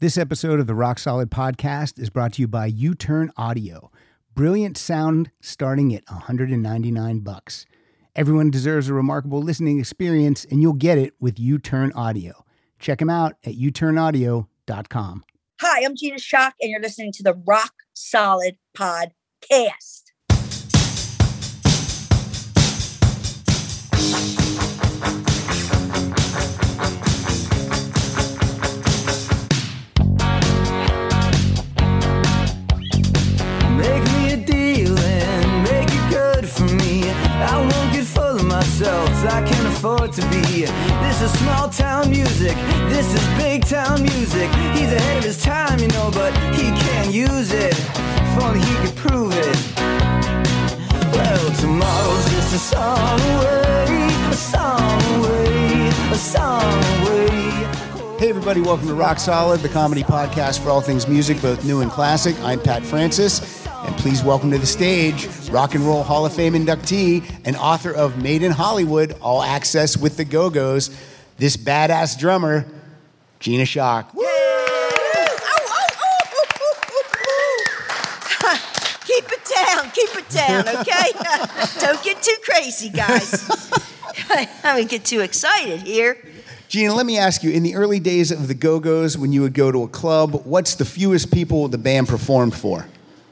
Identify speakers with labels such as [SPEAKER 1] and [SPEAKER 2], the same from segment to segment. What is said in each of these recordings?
[SPEAKER 1] This episode of the Rock Solid Podcast is brought to you by U-Turn Audio. Brilliant sound starting at $199. Everyone deserves a remarkable listening experience, and you'll get it with U-Turn Audio. Check them out at uturnaudio.com.
[SPEAKER 2] Hi, I'm Gina Shock, and you're listening to the Rock Solid Podcast.
[SPEAKER 3] Make me a deal and make it good for me. I won't get full of myself, I can't afford to be. This is small town music, this is big town music. He's ahead of his time, you know, but he can't use it. If only he could prove it. Well, tomorrow's just a song away, a song away, a song away.
[SPEAKER 1] Hey everybody, welcome to Rock Solid, the comedy podcast for all things music, both new and classic. I'm Pat Francis, and please welcome to the stage Rock and Roll Hall of Fame inductee and author of Made in Hollywood, All Access with the Go-Go's, this badass drummer, Gina Shock. Woo!
[SPEAKER 2] Keep it down, okay? Don't get too crazy, guys. I mean, get too excited here.
[SPEAKER 1] Gina, let me ask you, in the early days of the Go-Go's, when you would go to a club, what's the fewest people the band performed for?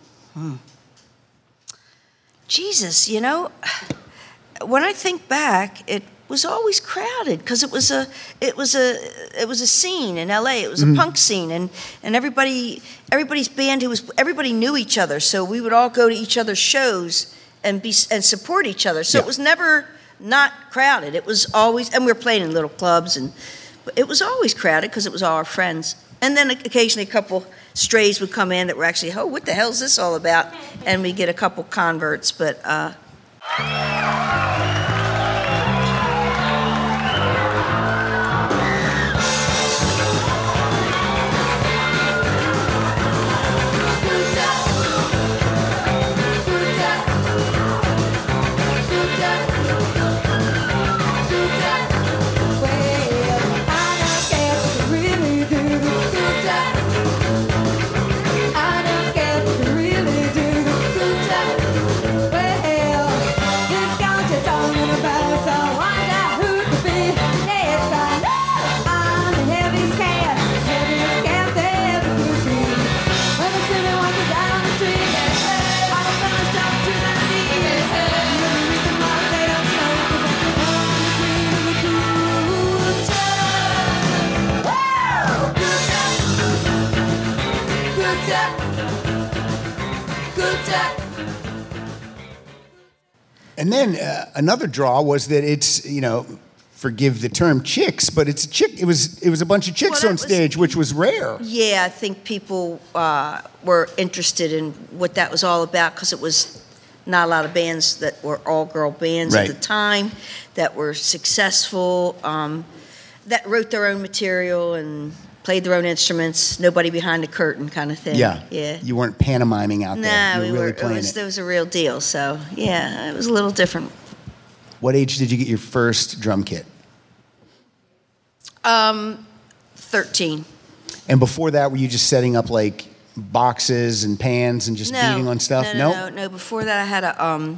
[SPEAKER 2] Jesus, you know, when I think back, it was always crowded because it was a scene in LA. It was a punk scene, and everybody's band everybody knew each other, so we would all go to each other's shows and support each other. So It was never not crowded. It was always, and we were playing in little clubs, and it was always crowded because it was all our friends. And then occasionally a couple strays would come in that were actually, oh, what the hell is this all about? And we get a couple converts, but
[SPEAKER 1] And then another draw was that it's, you know, forgive the term chicks, but it's a chick. It was a bunch of chicks on stage, which was rare.
[SPEAKER 2] Yeah, I think people were interested in what that was all about because it was not a lot of bands that were all-girl bands at the time that were successful, that wrote their own material and played their own instruments, nobody behind the curtain kind of thing.
[SPEAKER 1] Yeah.
[SPEAKER 2] Yeah.
[SPEAKER 1] You weren't pantomiming out there.
[SPEAKER 2] No,
[SPEAKER 1] you were really playing it.
[SPEAKER 2] It was a real deal. So, yeah, it was a little different.
[SPEAKER 1] What age did you get your first drum kit?
[SPEAKER 2] 13.
[SPEAKER 1] And before that, were you just setting up like boxes and pans and just beating on stuff?
[SPEAKER 2] No. Before that, I had a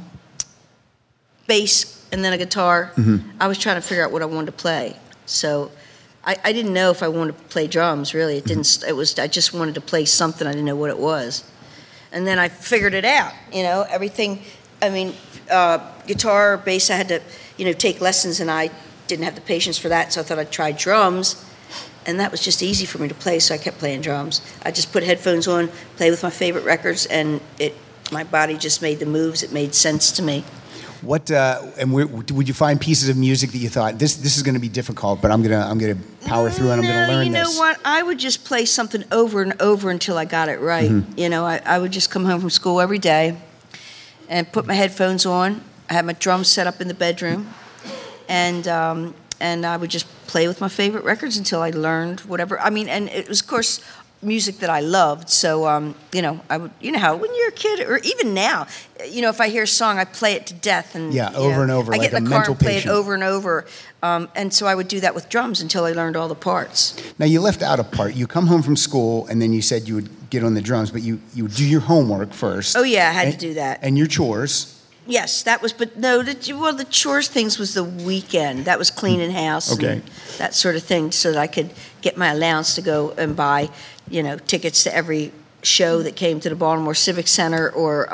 [SPEAKER 2] bass and then a guitar. I was trying to figure out what I wanted to play. So I didn't know if I wanted to play drums, really. It didn't. It was. I just wanted to play something. I didn't know what it was. And then I figured it out, you know, everything. I mean, guitar, bass, I had to, you know, take lessons, and I didn't have the patience for that, so I thought I'd try drums. And that was just easy for me to play, so I kept playing drums. I just put headphones on, play with my favorite records, and my body just made the moves. It made sense to me.
[SPEAKER 1] What would you find pieces of music that you thought this is going to be difficult, but I'm gonna power through and I'm going to learn this?
[SPEAKER 2] You know what? I would just play something over and over until I got it right. You know, I would just come home from school every day and put my headphones on. I had my drums set up in the bedroom, and I would just play with my favorite records until I learned whatever. I mean, and it was, of course, music that I loved. So, I would, how when you're a kid, or even now, if I hear a song, I play it to death. And
[SPEAKER 1] over and over,
[SPEAKER 2] I
[SPEAKER 1] like
[SPEAKER 2] get in
[SPEAKER 1] a
[SPEAKER 2] the car
[SPEAKER 1] mental
[SPEAKER 2] and play
[SPEAKER 1] patient.
[SPEAKER 2] it over and over. And so I would do that with drums until I learned all the parts.
[SPEAKER 1] Now, you left out a part. You come home from school, and then you said you would get on the drums, but you would do your homework first.
[SPEAKER 2] Oh, yeah, I had to do that.
[SPEAKER 1] And your chores.
[SPEAKER 2] Yes, that was, but no, the chores things was the weekend. That was cleaning house
[SPEAKER 1] Okay.
[SPEAKER 2] and that sort of thing, so that I could get my allowance to go and buy, tickets to every show that came to the Baltimore Civic Center, or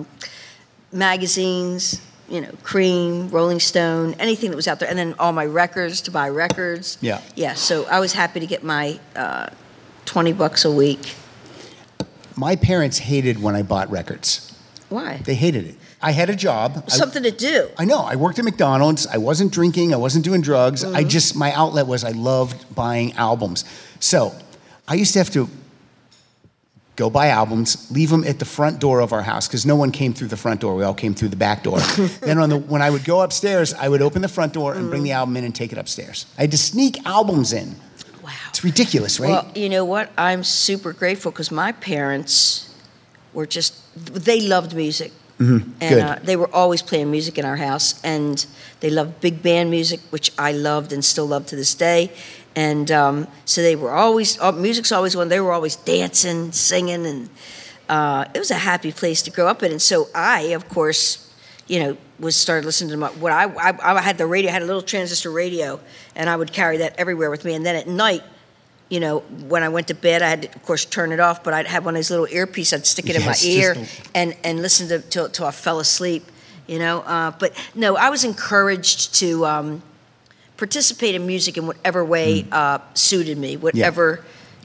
[SPEAKER 2] magazines, Cream, Rolling Stone, anything that was out there, and then all my records, to buy records.
[SPEAKER 1] Yeah.
[SPEAKER 2] Yeah, so I was happy to get my $20 a week.
[SPEAKER 1] My parents hated when I bought records.
[SPEAKER 2] Why?
[SPEAKER 1] They hated it. I had a job.
[SPEAKER 2] Something to do.
[SPEAKER 1] I know. I worked at McDonald's. I wasn't drinking. I wasn't doing drugs.
[SPEAKER 2] Mm-hmm.
[SPEAKER 1] My outlet was I loved buying albums. So I used to have to go buy albums, leave them at the front door of our house, because no one came through the front door. We all came through the back door. Then when I would go upstairs, I would open the front door and bring the album in and take it upstairs. I had to sneak albums in.
[SPEAKER 2] Wow.
[SPEAKER 1] It's ridiculous, right?
[SPEAKER 2] Well, you know what? I'm super grateful, because my parents were they loved music.
[SPEAKER 1] Mm-hmm.
[SPEAKER 2] And they were always playing music in our house, and they loved big band music, which I loved and still love to this day. And so they were always, music's always one, they were always dancing, singing, and it was a happy place to grow up in. And so I, of course, started listening to what I had the radio, I had a little transistor radio, and I would carry that everywhere with me. And then at night, when I went to bed, I had to, of course, turn it off, but I'd have one of those little earpieces. I'd stick it in my ear and listen till I fell asleep, But no, I was encouraged to participate in music in whatever way suited me, whatever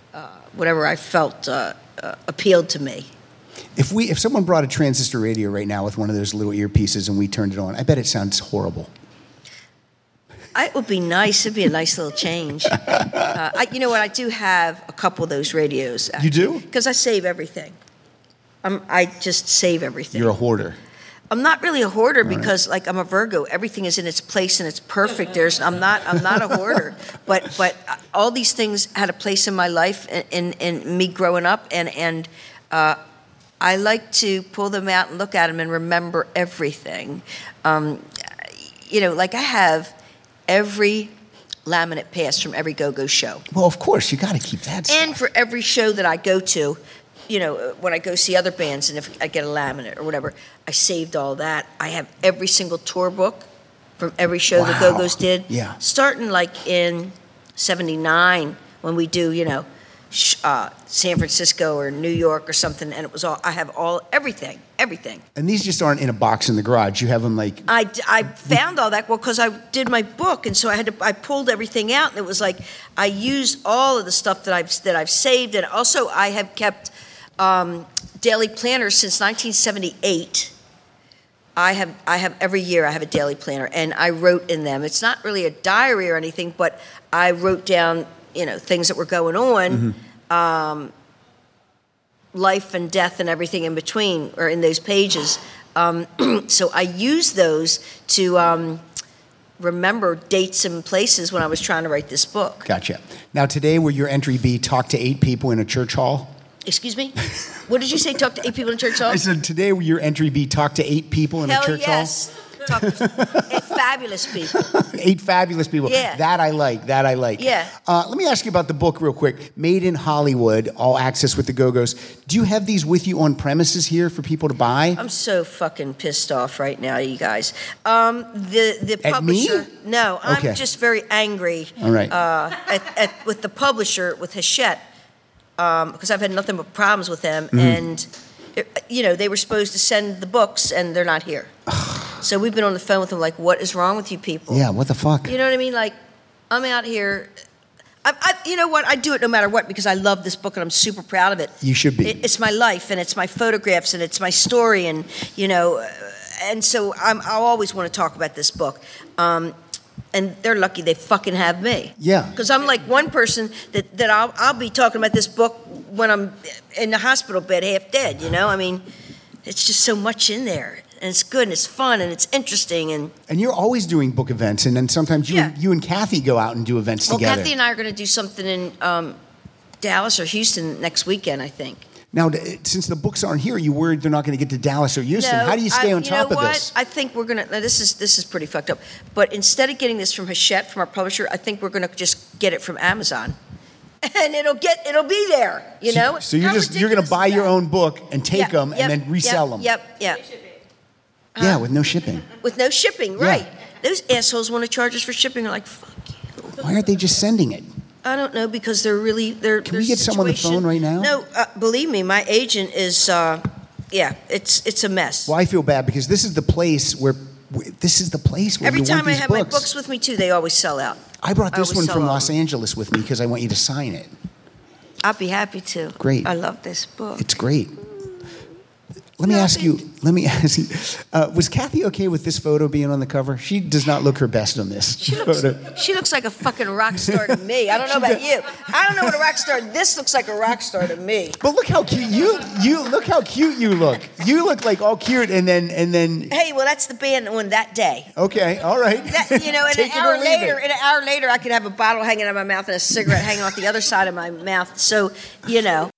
[SPEAKER 2] I felt appealed to me.
[SPEAKER 1] If someone brought a transistor radio right now with one of those little earpieces and we turned it on, I bet it sounds horrible.
[SPEAKER 2] It would be nice. It'd be a nice little change. I do have a couple of those radios.
[SPEAKER 1] You do?
[SPEAKER 2] Because I save everything. I just save everything.
[SPEAKER 1] You're a hoarder.
[SPEAKER 2] I'm not really a hoarder because, I'm a Virgo. Everything is in its place and it's perfect. I'm not a hoarder. But all these things had a place in my life in me growing up, and I like to pull them out and look at them and remember everything. I have every laminate pass from every go-go show.
[SPEAKER 1] Well, of course, you got to keep that stuff.
[SPEAKER 2] And for every show that I go to, when I go see other bands, and if I get a laminate or whatever, I saved all that. I have every single tour book from every show the Go-Go's did.
[SPEAKER 1] Yeah.
[SPEAKER 2] Starting in 79 when we do, San Francisco or New York or something, and it was I have everything.
[SPEAKER 1] And these just aren't in a box in the garage. You have them
[SPEAKER 2] I found all that, because I did my book, and so I pulled everything out, and it was I used all of the stuff that I've saved, and also I have kept daily planners since 1978. I have every year I have a daily planner, and I wrote in them. It's not really a diary or anything, but I wrote down things that were going on, life and death and everything in between, or in those pages. So I used those to remember dates and places when I was trying to write this book.
[SPEAKER 1] Gotcha. Now today, will your entry be talk to 8 people in a church hall?
[SPEAKER 2] Excuse me? What did you say, talk to 8 people in a church hall?
[SPEAKER 1] I said today, will your entry be talk to 8 people in a church hall?
[SPEAKER 2] Hell yes. Talk to 8 fabulous people.
[SPEAKER 1] 8 fabulous people.
[SPEAKER 2] Yeah.
[SPEAKER 1] That I like.
[SPEAKER 2] Yeah.
[SPEAKER 1] Let me ask you about the book real quick. Made in Hollywood, All Access with the Go-Go's. Do you have these with you on premises here for people to buy?
[SPEAKER 2] I'm so fucking pissed off right now, you guys. The
[SPEAKER 1] At
[SPEAKER 2] publisher.
[SPEAKER 1] me?
[SPEAKER 2] No,
[SPEAKER 1] Okay.
[SPEAKER 2] I'm just very angry.
[SPEAKER 1] All right.
[SPEAKER 2] With the publisher, with Hachette, because I've had nothing but problems with them,
[SPEAKER 1] Mm-hmm.
[SPEAKER 2] and they were supposed to send the books, and they're not here. So we've been on the phone with them, what is wrong with you people?
[SPEAKER 1] Yeah, what the fuck?
[SPEAKER 2] You know what I mean? I'm out here. You know what? I do it no matter what, because I love this book and I'm super proud of it.
[SPEAKER 1] You should be.
[SPEAKER 2] It's my life, and it's my photographs, and it's my story, and and so I'll always want to talk about this book. And they're lucky they fucking have me.
[SPEAKER 1] Yeah.
[SPEAKER 2] Because I'm like one person that I'll be talking about this book when I'm in the hospital bed half dead. I mean, it's just so much in there. And it's good, and it's fun, and it's interesting, and
[SPEAKER 1] you're always doing book events, and then sometimes you and Kathy go out and do events together.
[SPEAKER 2] Well, Kathy and I are going to do something in Dallas or Houston next weekend, I think.
[SPEAKER 1] Now, since the books aren't here, you worried they're not going to get to Dallas or Houston.
[SPEAKER 2] No,
[SPEAKER 1] How do you stay on top of this?
[SPEAKER 2] I think we're gonna. This is pretty fucked up. But instead of getting this from Hachette, from our publisher, I think we're gonna just get it from Amazon, and it'll be there. You know.
[SPEAKER 1] So you're gonna buy your own book and take them and then resell them.
[SPEAKER 2] Yep.
[SPEAKER 1] Yeah, with no shipping.
[SPEAKER 2] With no shipping, right? Those assholes want to charge us for shipping. They're like, fuck you.
[SPEAKER 1] Why aren't they just sending it?
[SPEAKER 2] I don't know, because Can
[SPEAKER 1] we get someone on the phone right now?
[SPEAKER 2] No, believe me, my agent is. It's a mess.
[SPEAKER 1] Well, I feel bad because this is the place where
[SPEAKER 2] Every
[SPEAKER 1] you
[SPEAKER 2] time
[SPEAKER 1] want
[SPEAKER 2] I
[SPEAKER 1] these
[SPEAKER 2] have
[SPEAKER 1] books.
[SPEAKER 2] my books with me too, they always sell out.
[SPEAKER 1] I brought this one
[SPEAKER 2] always
[SPEAKER 1] from
[SPEAKER 2] sell
[SPEAKER 1] Los
[SPEAKER 2] out.
[SPEAKER 1] Angeles with me because I want you to sign it.
[SPEAKER 2] I'll be happy to.
[SPEAKER 1] Great.
[SPEAKER 2] I love this book.
[SPEAKER 1] It's great. Let me ask you, was Kathy okay with this photo being on the cover? She does not look her best on this photo.
[SPEAKER 2] She looks like a fucking rock star to me. I don't know about you. I don't know what a rock star. This looks like a rock star to me.
[SPEAKER 1] But look how cute you look how cute you look. You look like all cute and then.
[SPEAKER 2] Hey, well, that's the band on that day.
[SPEAKER 1] Okay, all right.
[SPEAKER 2] And an hour later, I could have a bottle hanging out of my mouth and a cigarette hanging off the other side of my mouth. So, you know.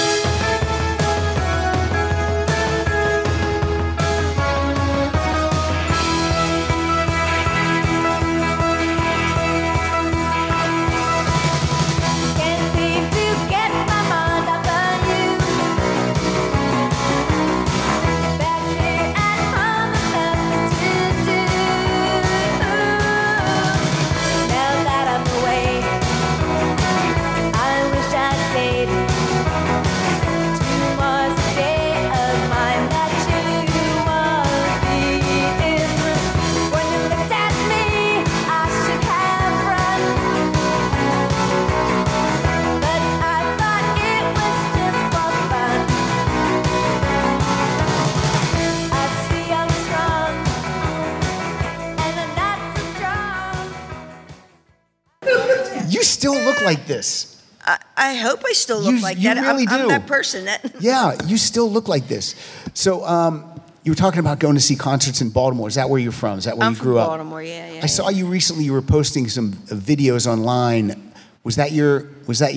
[SPEAKER 1] You still look like this.
[SPEAKER 2] I hope I still look like that.
[SPEAKER 1] Really do.
[SPEAKER 2] I'm that person.
[SPEAKER 1] Yeah, you still look like this. So you were talking about going to see concerts in Baltimore. Is that where you're from? Is that where you grew up?
[SPEAKER 2] I'm from Baltimore, yeah.
[SPEAKER 1] I saw you recently. You were posting some videos online. Was that your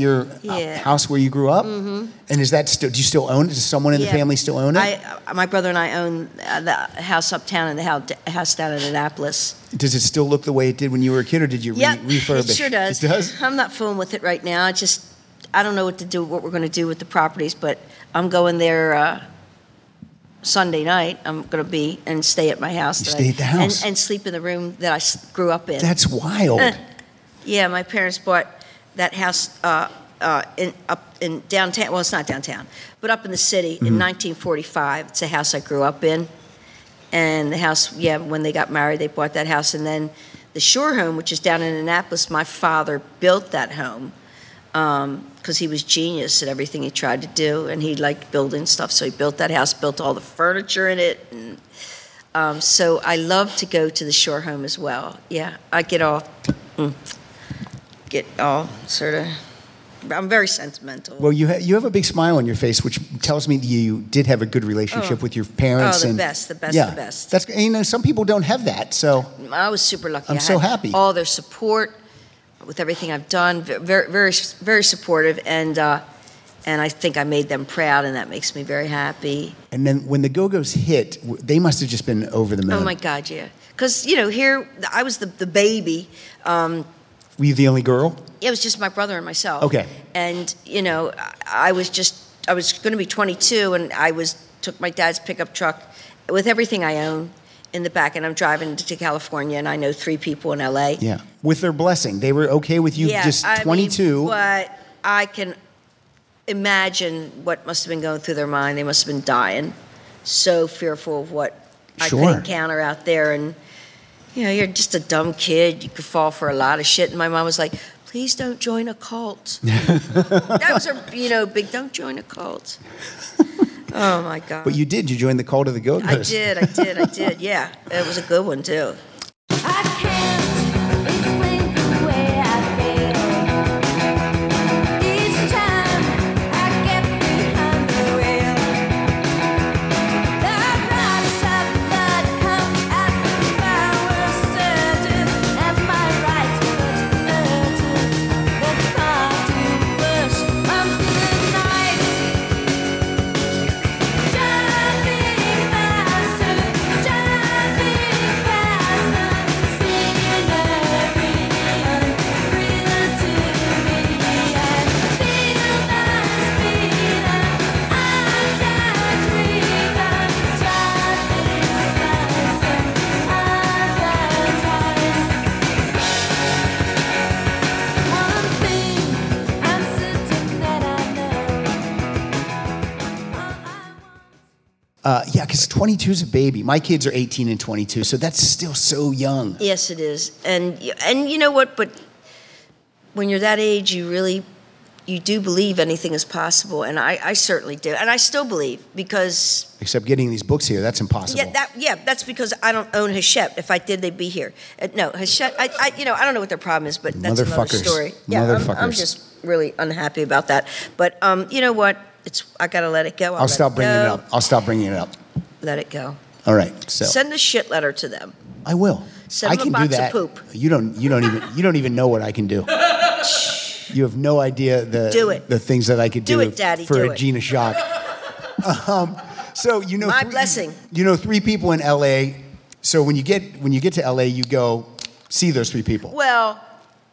[SPEAKER 1] house where you grew up? Mm-hmm. And is that still? Do you still own it? Does someone in the family still own it?
[SPEAKER 2] My brother and I own the house uptown and the house down in Annapolis.
[SPEAKER 1] Does it still look the way it did when you were a kid, or did you refurbish?
[SPEAKER 2] It sure does.
[SPEAKER 1] It does?
[SPEAKER 2] I'm not fooling with it right now. I don't know what we're going to do with the properties, but I'm going there Sunday night. I'm going to be and stay at my house.
[SPEAKER 1] You stay at the house?
[SPEAKER 2] And sleep in the room that I grew up in.
[SPEAKER 1] That's wild.
[SPEAKER 2] Yeah, my parents bought that house up in downtown. Well, it's not downtown, but up in the city in 1945. It's a house I grew up in. And the house, when they got married, they bought that house. And then the Shore home, which is down in Annapolis, my father built that home because he was genius at everything he tried to do. And he liked building stuff. So he built that house, built all the furniture in it. And so I love to go to the Shore home as well. Yeah, I get all sort of... I'm very sentimental.
[SPEAKER 1] Well, you have a big smile on your face, which tells me that you did have a good relationship with your parents.
[SPEAKER 2] Oh, the best.
[SPEAKER 1] That's some people don't have that. So
[SPEAKER 2] I was super lucky.
[SPEAKER 1] I'm so happy.
[SPEAKER 2] All their support with everything I've done, very, very, very supportive, and I think I made them proud, and that makes me very happy.
[SPEAKER 1] And then when the Go-Go's hit, they must have just been over the moon.
[SPEAKER 2] Oh my God, yeah. Because here I was the baby.
[SPEAKER 1] Were you the only girl?
[SPEAKER 2] It was just my brother and myself.
[SPEAKER 1] Okay.
[SPEAKER 2] And, I was going to be 22, and took my dad's pickup truck with everything I own in the back, and I'm driving to California, and I know 3 people in L.A.
[SPEAKER 1] Yeah. With their blessing. They were okay with you just 22.
[SPEAKER 2] But I can imagine what must have been going through their mind. They must have been dying, so fearful of what I could encounter out there. And, you're just a dumb kid. You could fall for a lot of shit. And my mom was like, please don't join a cult. That was her, big, don't join a cult. Oh, my God.
[SPEAKER 1] But you did. You joined the cult of the Go-Go's.
[SPEAKER 2] I did. Yeah, it was a good one, too.
[SPEAKER 4] I can't explain the way I feel. Each time I get behind the wheel, the rush of blood comes as the power surges. Am I right to notice the car to push?
[SPEAKER 1] Yeah, because 22 is a baby. My kids are 18 and 22, so that's still so young.
[SPEAKER 2] Yes, it is. And you know what? But when you're that age, you do believe anything is possible, and I certainly do, and I still believe because.
[SPEAKER 1] Except getting these books here, that's impossible.
[SPEAKER 2] That's because I don't own Hachette. If I did, they'd be here. No, Hachette. I don't know what their problem is, but that's another story. Yeah, I'm just really unhappy about that. But you know what? I gotta let it go.
[SPEAKER 1] I'll stop bringing it up. I'll stop bringing it up.
[SPEAKER 2] Let it go.
[SPEAKER 1] All right. So
[SPEAKER 2] send a shit letter to them.
[SPEAKER 1] I will.
[SPEAKER 2] Send
[SPEAKER 1] I
[SPEAKER 2] them
[SPEAKER 1] can
[SPEAKER 2] a box
[SPEAKER 1] do that.
[SPEAKER 2] of poop.
[SPEAKER 1] You don't even know what I can do. You have no idea the things that I could do
[SPEAKER 2] it, Daddy,
[SPEAKER 1] for
[SPEAKER 2] do
[SPEAKER 1] a
[SPEAKER 2] it.
[SPEAKER 1] Gina Shock. So
[SPEAKER 2] my blessing.
[SPEAKER 1] You know 3 people in LA. So when you get to LA, you go see those 3 people.
[SPEAKER 2] Well,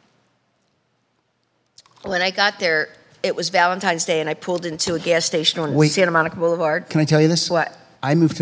[SPEAKER 2] when I got there, it was Valentine's Day, and I pulled into a gas station on Santa Monica Boulevard.
[SPEAKER 1] Can I tell you this?
[SPEAKER 2] What?
[SPEAKER 1] I moved.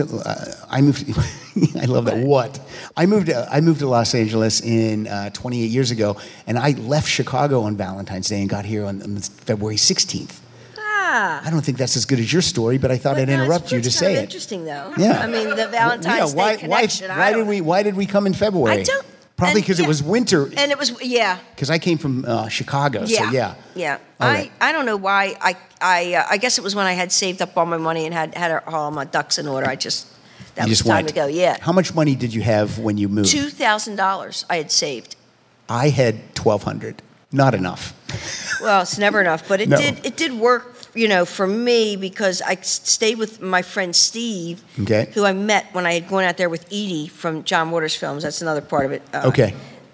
[SPEAKER 1] I love that. What? I moved to Los Angeles in 28 years ago, and I left Chicago on Valentine's Day and got here on February 16th. I don't think that's as good as your story, but I thought I'd interrupt you to say it.
[SPEAKER 2] Interesting, though.
[SPEAKER 1] Yeah.
[SPEAKER 2] I mean, the Valentine's Day connection.
[SPEAKER 1] Why did we come in February?
[SPEAKER 2] I don't.
[SPEAKER 1] Probably because it was winter.
[SPEAKER 2] And it was, yeah.
[SPEAKER 1] Because I came from Chicago, so yeah.
[SPEAKER 2] Yeah.
[SPEAKER 1] Right.
[SPEAKER 2] I don't know why. I guess it was when I had saved up all my money and had all my ducks in order. That was time to go, yeah.
[SPEAKER 1] How much money did you have when you moved?
[SPEAKER 2] $2,000 I had saved.
[SPEAKER 1] I had $1,200. Not enough.
[SPEAKER 2] Well, it's never enough, but it did work, for me because I stayed with my friend Steve, who I met when I had gone out there with Edie from John Waters Films. That's another part of it.
[SPEAKER 1] Okay.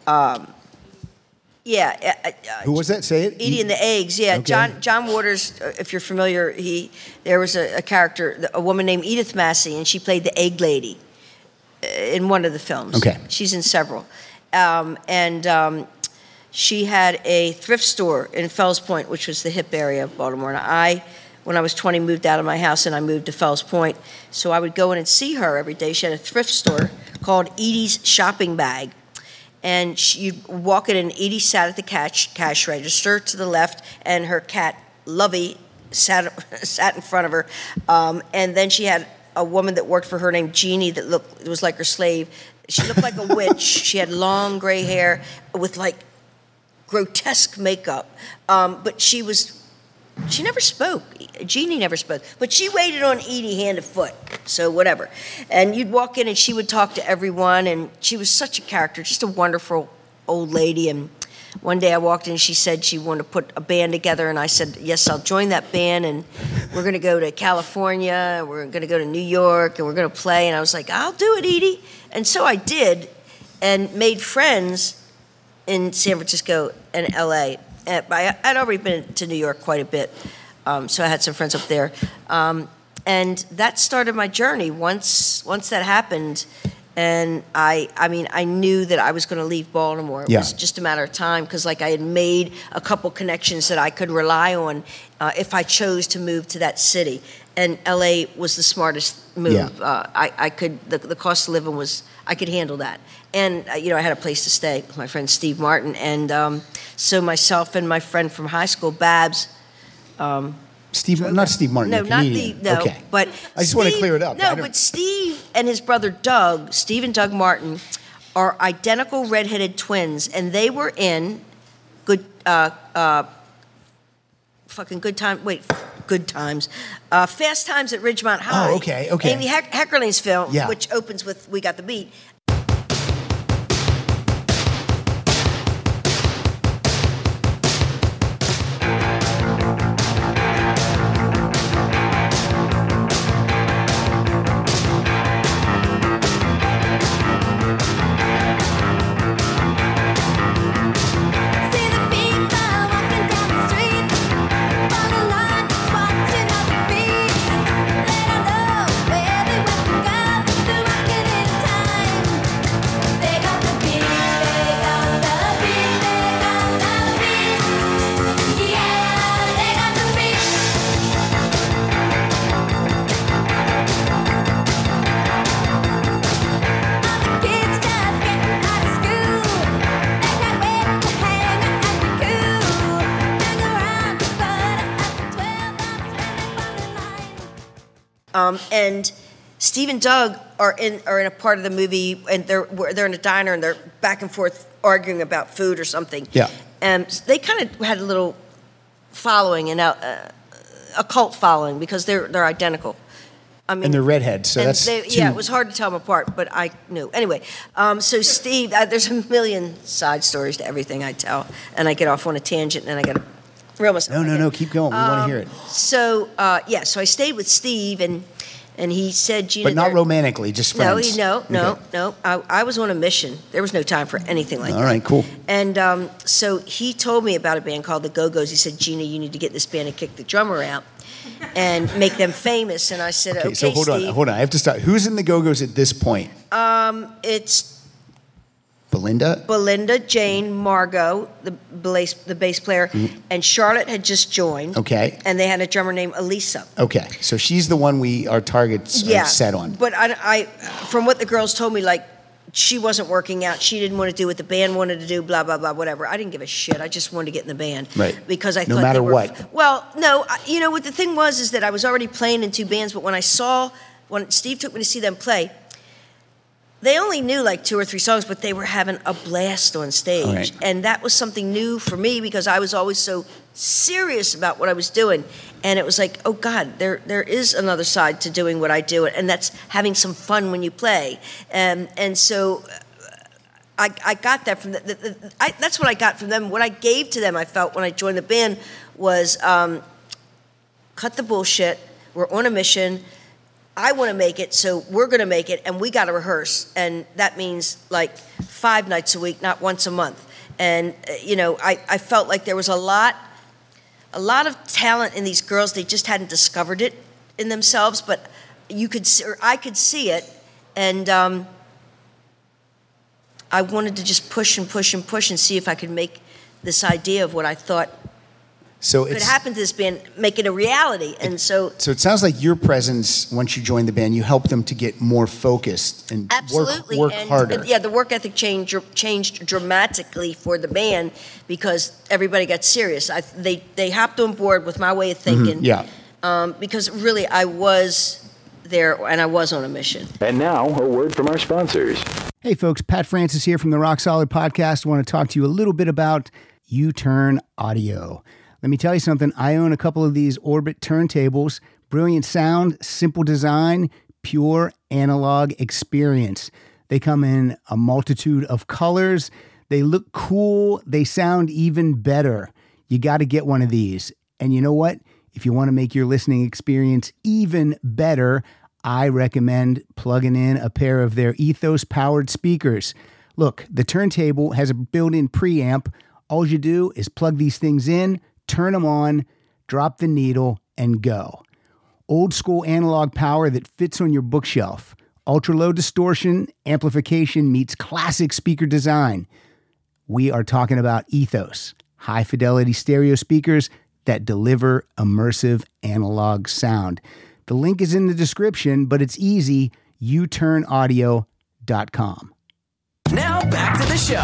[SPEAKER 2] Yeah.
[SPEAKER 1] Who was that? Say it.
[SPEAKER 2] Edie and the Eggs. Yeah.
[SPEAKER 1] Okay.
[SPEAKER 2] John Waters. If you're familiar, there was a character, a woman named Edith Massey, and she played the Egg Lady in one of the films.
[SPEAKER 1] Okay.
[SPEAKER 2] She's in several, she had a thrift store in Fells Point, which was the hip area of Baltimore. And when I was 20, moved out of my house and I moved to Fells Point. So I would go in and see her every day. She had a thrift store called Edie's Shopping Bag. And you'd walk in, and Edie sat at the cash register to the left, and her cat, Lovey, sat in front of her. And then she had a woman that worked for her named Jeannie that was like her slave. She looked like a witch. She had long gray hair with like grotesque makeup, but she never spoke. Jeannie never spoke, but she waited on Edie hand and foot, so whatever. And you'd walk in and she would talk to everyone, and she was such a character, just a wonderful old lady. And one day I walked in, she said she wanted to put a band together, and I said, yes, I'll join that band, and we're going to go to California, we're going to go to New York, and we're going to play. And I was like, I'll do it, Edie. And so I did, and made friends in San Francisco and LA. I'd already been to New York quite a bit, so I had some friends up there. And that started my journey. Once that happened, and I knew that I was going to leave Baltimore. It was just a matter of time, because I had made a couple connections that I could rely on if I chose to move to that city. And LA was the smartest move. Yeah. The cost of living was, I could handle that. And, I had a place to stay with my friend Steve Martin. And so myself and my friend from high school, Babs.
[SPEAKER 1] Not Steve Martin,
[SPEAKER 2] no,
[SPEAKER 1] the
[SPEAKER 2] not
[SPEAKER 1] comedian.
[SPEAKER 2] okay. But
[SPEAKER 1] I just want to clear it up.
[SPEAKER 2] No, but Steve and his brother Doug, Steve and Doug Martin, are identical redheaded twins. And they were in Fast Times at Ridgemont High.
[SPEAKER 1] Oh, okay.
[SPEAKER 2] Amy Heckerling's film,
[SPEAKER 1] Yeah.
[SPEAKER 2] which opens with We Got the Beat.
[SPEAKER 4] See the people walking down the street, on the line, just watching how they beat. They don't know where they went to go, they're walking in time. They got the beat, they got the beat, they got the beat. Yeah, they got the beat. All the kids just getting out of school. They can't wait to hang out at the cool. Hang around, but after 12 I'm spending all the night.
[SPEAKER 2] And Steve and Doug are in a part of the movie, and they're in a diner and they're back and forth arguing about food or something.
[SPEAKER 1] Yeah.
[SPEAKER 2] And they kind of had a little following and a cult following because they're identical. I mean,
[SPEAKER 1] And they're redheads, so that's
[SPEAKER 2] it was hard to tell them apart, but I knew. Anyway, so Steve, there's a million side stories to everything I tell, and I get off on a tangent, and I got to reel myself.
[SPEAKER 1] No, keep going. We want to hear it.
[SPEAKER 2] So so I stayed with Steve, and he said, Gina,
[SPEAKER 1] But not romantically, just friends.
[SPEAKER 2] No.
[SPEAKER 1] Okay.
[SPEAKER 2] I was on a mission. There was no time for anything like that.
[SPEAKER 1] All right, cool.
[SPEAKER 2] And so he told me about a band called the Go-Go's. He said, Gina, you need to get this band and kick the drummer out and make them famous. And I said, okay,
[SPEAKER 1] So hold on. I have to start. Who's in the Go-Go's at this point?
[SPEAKER 2] It's
[SPEAKER 1] Belinda,
[SPEAKER 2] Jane, Margot, the bass player, and Charlotte had just joined.
[SPEAKER 1] Okay.
[SPEAKER 2] And they had a drummer named Elisa.
[SPEAKER 1] Okay, so she's the one our targets are set on.
[SPEAKER 2] But I, from what the girls told me, like, she wasn't working out. She didn't want to do what the band wanted to do, blah, blah, blah, whatever. I didn't give a shit. I just wanted to get in the band.
[SPEAKER 1] Right.
[SPEAKER 2] Because I
[SPEAKER 1] no
[SPEAKER 2] thought
[SPEAKER 1] matter
[SPEAKER 2] they were...
[SPEAKER 1] what.
[SPEAKER 2] Well, no, what the thing was is that I was already playing in two bands, but when Steve took me to see them play, they only knew like 2 or 3 songs, but they were having a blast on stage.
[SPEAKER 1] All right.
[SPEAKER 2] And that was something new for me because I was always so serious about what I was doing. And it was like, oh God, there is another side to doing what I do, and that's having some fun when you play. And so I got that from that's what I got from them. What I gave to them, I felt when I joined the band was cut the bullshit. We're on a mission. I want to make it, so we're going to make it, and we got to rehearse. And that means like 5 nights a week, not once a month. And, I felt like there was a lot of talent in these girls. They just hadn't discovered it in themselves, but I could see it. And I wanted to just push and push and push and see if I could make this idea of what I thought could happen to this band, make it a reality. And so
[SPEAKER 1] it sounds like your presence, once you joined the band, you helped them to get more focused and
[SPEAKER 2] absolutely
[SPEAKER 1] work harder.
[SPEAKER 2] Yeah, the work ethic changed dramatically for the band because everybody got serious. They hopped on board with my way of thinking. Because really I was there and I was on a mission.
[SPEAKER 5] And now a word from our sponsors.
[SPEAKER 1] Hey folks, Pat Francis here from the Rock Solid Podcast. I want to talk to you a little bit about U-Turn Audio. Let me tell you something. I own a couple of these Orbit turntables. Brilliant sound, simple design, pure analog experience. They come in a multitude of colors. They look cool. They sound even better. You got to get one of these. And you know what? If you want to make your listening experience even better, I recommend plugging in a pair of their Ethos-powered speakers. Look, the turntable has a built-in preamp. All you do is plug these things in, turn them on, drop the needle, and go. Old school analog power that fits on your bookshelf. Ultra low distortion, amplification meets classic speaker design. We are talking about Ethos, high fidelity stereo speakers that deliver immersive analog sound. The link is in the description, but it's easy, uturnaudio.com.
[SPEAKER 3] Now back to the show.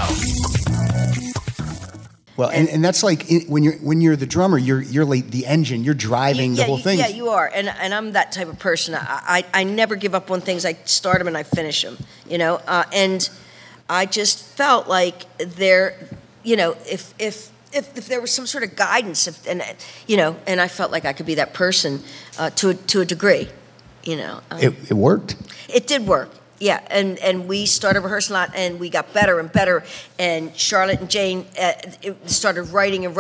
[SPEAKER 1] Well, and that's like when you're the drummer, you're like the engine, you're driving the whole thing.
[SPEAKER 2] Yeah, you are, and I'm that type of person. I never give up on things. I start them and I finish them, and I just felt like if there was some sort of guidance, and I felt like I could be that person to a degree,
[SPEAKER 1] It worked.
[SPEAKER 2] It did work. Yeah, and we started rehearsing a lot, and we got better and better. And Charlotte and Jane started writing, and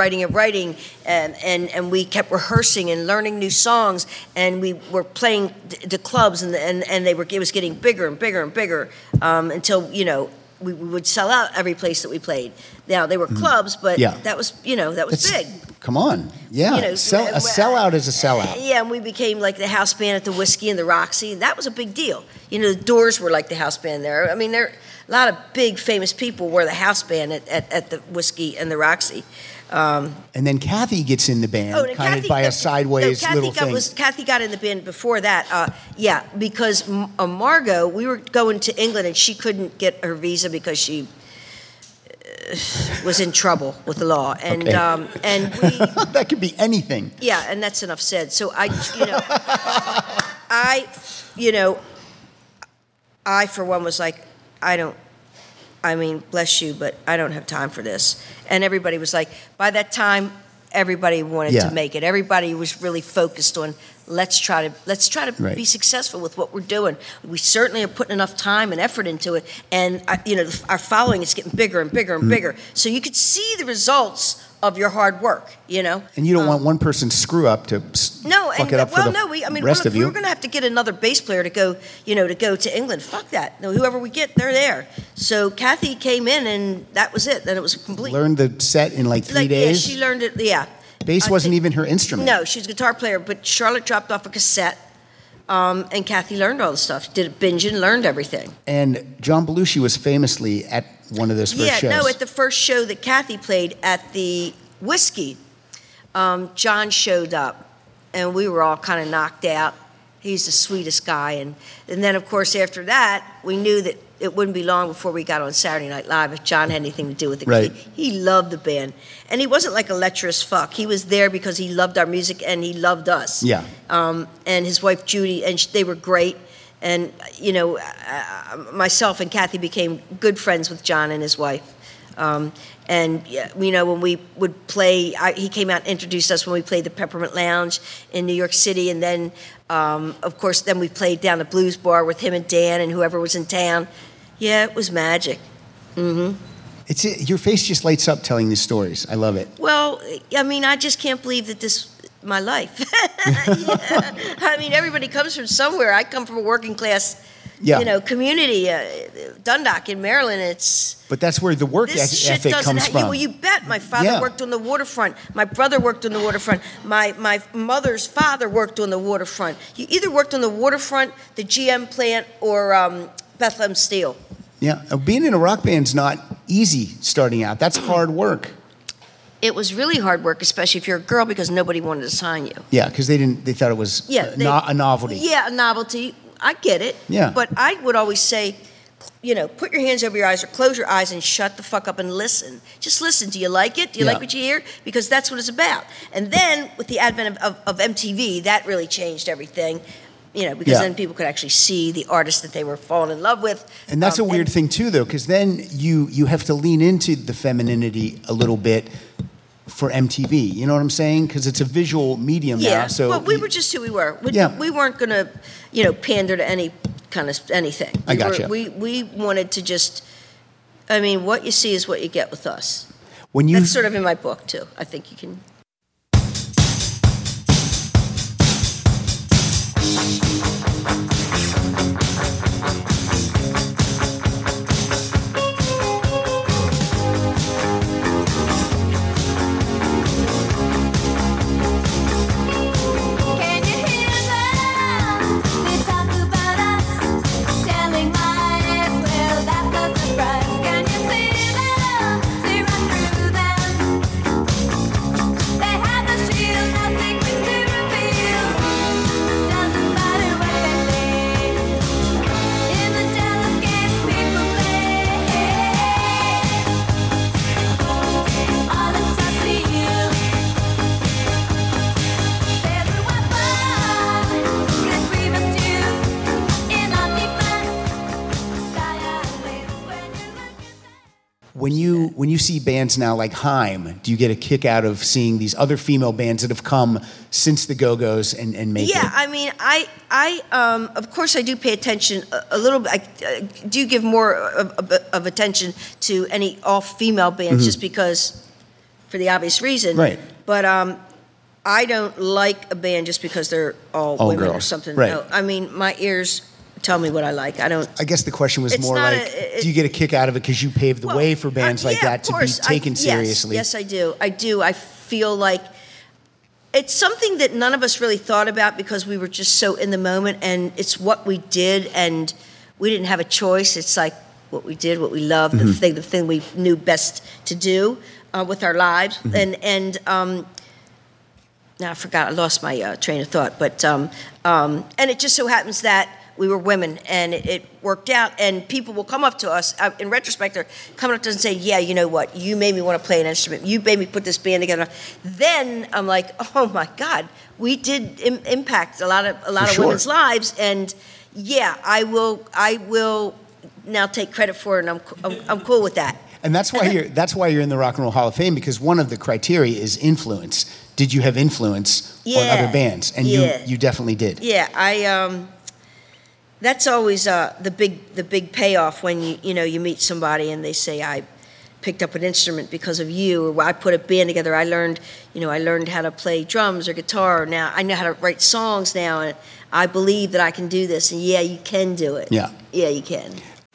[SPEAKER 2] we kept rehearsing and learning new songs. And we were playing the clubs, and it was getting bigger and bigger and bigger until we would sell out every place that we played. Now they were clubs, but that was big.
[SPEAKER 1] Come on, yeah. A sellout is a sellout.
[SPEAKER 2] Yeah, and we became like the house band at the Whiskey and the Roxy, and that was a big deal. The Doors were like the house band there. I mean, a lot of big famous people were the house band at the Whiskey and the Roxy.
[SPEAKER 1] And then Kathy gets in the band, kind of by a sideways little thing.
[SPEAKER 2] Kathy got in the band before that. Because Margot, we were going to England, and she couldn't get her visa because she was in trouble with the law, and we
[SPEAKER 1] that could be anything.
[SPEAKER 2] Yeah, and that's enough said. So I I, for one, was like, bless you, but I don't have time for this. And everybody was like, by that time, everybody wanted
[SPEAKER 1] Yeah.
[SPEAKER 2] to make it. Everybody was really focused on let's try to
[SPEAKER 1] Right.
[SPEAKER 2] be successful with what we're doing. We certainly are putting enough time and effort into it, and our following is getting bigger and bigger and
[SPEAKER 1] Mm-hmm.
[SPEAKER 2] bigger. So you could see the results of your hard work.
[SPEAKER 1] And you don't want one person's screw up to
[SPEAKER 2] No,
[SPEAKER 1] fuck it up for the rest of
[SPEAKER 2] we
[SPEAKER 1] you.
[SPEAKER 2] were going to have to get another bass player to go to England. Fuck that. No, whoever we get, they're there. So Kathy came in, and that was it. Then it was a complete.
[SPEAKER 1] Learned the set in like 3 days.
[SPEAKER 2] Yeah, she learned it. Yeah.
[SPEAKER 1] Bass
[SPEAKER 2] I
[SPEAKER 1] wasn't
[SPEAKER 2] think-
[SPEAKER 1] even her instrument.
[SPEAKER 2] No, she was a guitar player, but Charlotte dropped off a cassette, and Kathy learned all the stuff. Did it binging, learned everything.
[SPEAKER 1] And John Belushi was famously at one of those first shows.
[SPEAKER 2] No, at the first show that Kathy played at the Whiskey, John showed up, and we were all kind of knocked out. He's the sweetest guy, and then of course after that, we knew that it wouldn't be long before we got on Saturday Night Live if John had anything to do with it.
[SPEAKER 1] Right.
[SPEAKER 2] He loved the band, and he wasn't like a lecherous fuck. He was there because he loved our music and he loved us.
[SPEAKER 1] Yeah.
[SPEAKER 2] And his wife Judy, and they were great. And myself and Kathy became good friends with John and his wife. And when we would play, he came out and introduced us when we played the Peppermint Lounge in New York City, and then, of course, then we played down the Blues Bar with him and Dan and whoever was in town. Yeah, it was magic.
[SPEAKER 1] Your face just lights up telling these stories. I love it.
[SPEAKER 2] Well, I just can't believe that this my life. Yeah. Everybody comes from somewhere. I come from a working class, community, Dundalk in Maryland.
[SPEAKER 1] But that's where the work
[SPEAKER 2] This shit
[SPEAKER 1] ethic
[SPEAKER 2] doesn't
[SPEAKER 1] comes from.
[SPEAKER 2] Well, you bet. My father
[SPEAKER 1] Yeah.
[SPEAKER 2] worked on the waterfront. My brother worked on the waterfront. My mother's father worked on the waterfront. You either worked on the waterfront, the GM plant, or Bethlehem Steel.
[SPEAKER 1] Yeah, being in a rock band's not easy starting out. That's hard work.
[SPEAKER 2] It was really hard work, especially if you're a girl, because nobody wanted to sign you.
[SPEAKER 1] Yeah, because they thought it was a novelty.
[SPEAKER 2] Yeah, a novelty. I get it.
[SPEAKER 1] Yeah.
[SPEAKER 2] But I would always say, put your hands over your eyes or close your eyes and shut the fuck up and listen. Just listen. Do you like it? Do you like what you hear? Because that's what it's about. And then with the advent of MTV, that really changed everything. Because then people could actually see the artist that they were falling in love with.
[SPEAKER 1] And that's a weird thing too, though, because then you have to lean into the femininity a little bit for MTV. You know what I'm saying? Because it's a visual medium now. So
[SPEAKER 2] well, we were just who we were. We weren't going to, pander to any kind of anything.
[SPEAKER 1] I gotcha.
[SPEAKER 2] We wanted to just, what you see is what you get with us.
[SPEAKER 1] When you
[SPEAKER 2] That's sort of in my book too. I think you can.
[SPEAKER 4] Can you hear them? They talk about us, telling lies. Well, that's a surprise. Can you see them? See right through them. They have the shield, no secrets to reveal. Doesn't matter what they say. In the jealous games people play, all it's a seal. There's a weapon that we must use in our defense. Silence when you
[SPEAKER 1] when you see bands now like Haim, do you get a kick out of seeing these other female bands that have come since the Go-Go's and make
[SPEAKER 2] Yeah,
[SPEAKER 1] it?
[SPEAKER 2] I of course I do pay attention a little bit. I do give more of attention to any all-female bands just because, for the obvious reason.
[SPEAKER 1] Right.
[SPEAKER 2] But I don't like a band just because they're all
[SPEAKER 1] All
[SPEAKER 2] women or
[SPEAKER 1] girls,
[SPEAKER 2] something.
[SPEAKER 1] right.
[SPEAKER 2] No, my ears tell me what I like. I don't.
[SPEAKER 1] I guess the question was
[SPEAKER 2] It's
[SPEAKER 1] more
[SPEAKER 2] not
[SPEAKER 1] like, do you get a kick out of it because you paved the way for bands like
[SPEAKER 2] yeah,
[SPEAKER 1] that
[SPEAKER 2] of
[SPEAKER 1] to be
[SPEAKER 2] course.
[SPEAKER 1] taken seriously?
[SPEAKER 2] Yes, I do. I feel like it's something that none of us really thought about because we were just so in the moment, and it's what we did, and we didn't have a choice. It's like what we did, what we loved,
[SPEAKER 1] Mm-hmm.
[SPEAKER 2] the thing we knew best to do with our lives,
[SPEAKER 1] Mm-hmm.
[SPEAKER 2] and now I forgot. I lost my train of thought, but and it just so happens that we were women, and it worked out. And people will come up to us, in retrospect, they're coming up to us and say, yeah, you know what, you made me want to play an instrument. You made me put this band together. Then I'm like, oh my God, we did impact a lot of
[SPEAKER 1] sure.
[SPEAKER 2] women's lives. And yeah, I will now take credit for it, and I'm cool with that.
[SPEAKER 1] And that's why you're in the Rock and Roll Hall of Fame, because one of the criteria is influence. Did you have influence on other bands? And you definitely did.
[SPEAKER 2] Yeah, that's always the big payoff when you meet somebody and they say, I picked up an instrument because of you, or I put a band together. I learned how to play drums or guitar. Now I know how to write songs now, and I believe that I can do this. And yeah, you can do it.
[SPEAKER 1] Yeah,
[SPEAKER 2] you can.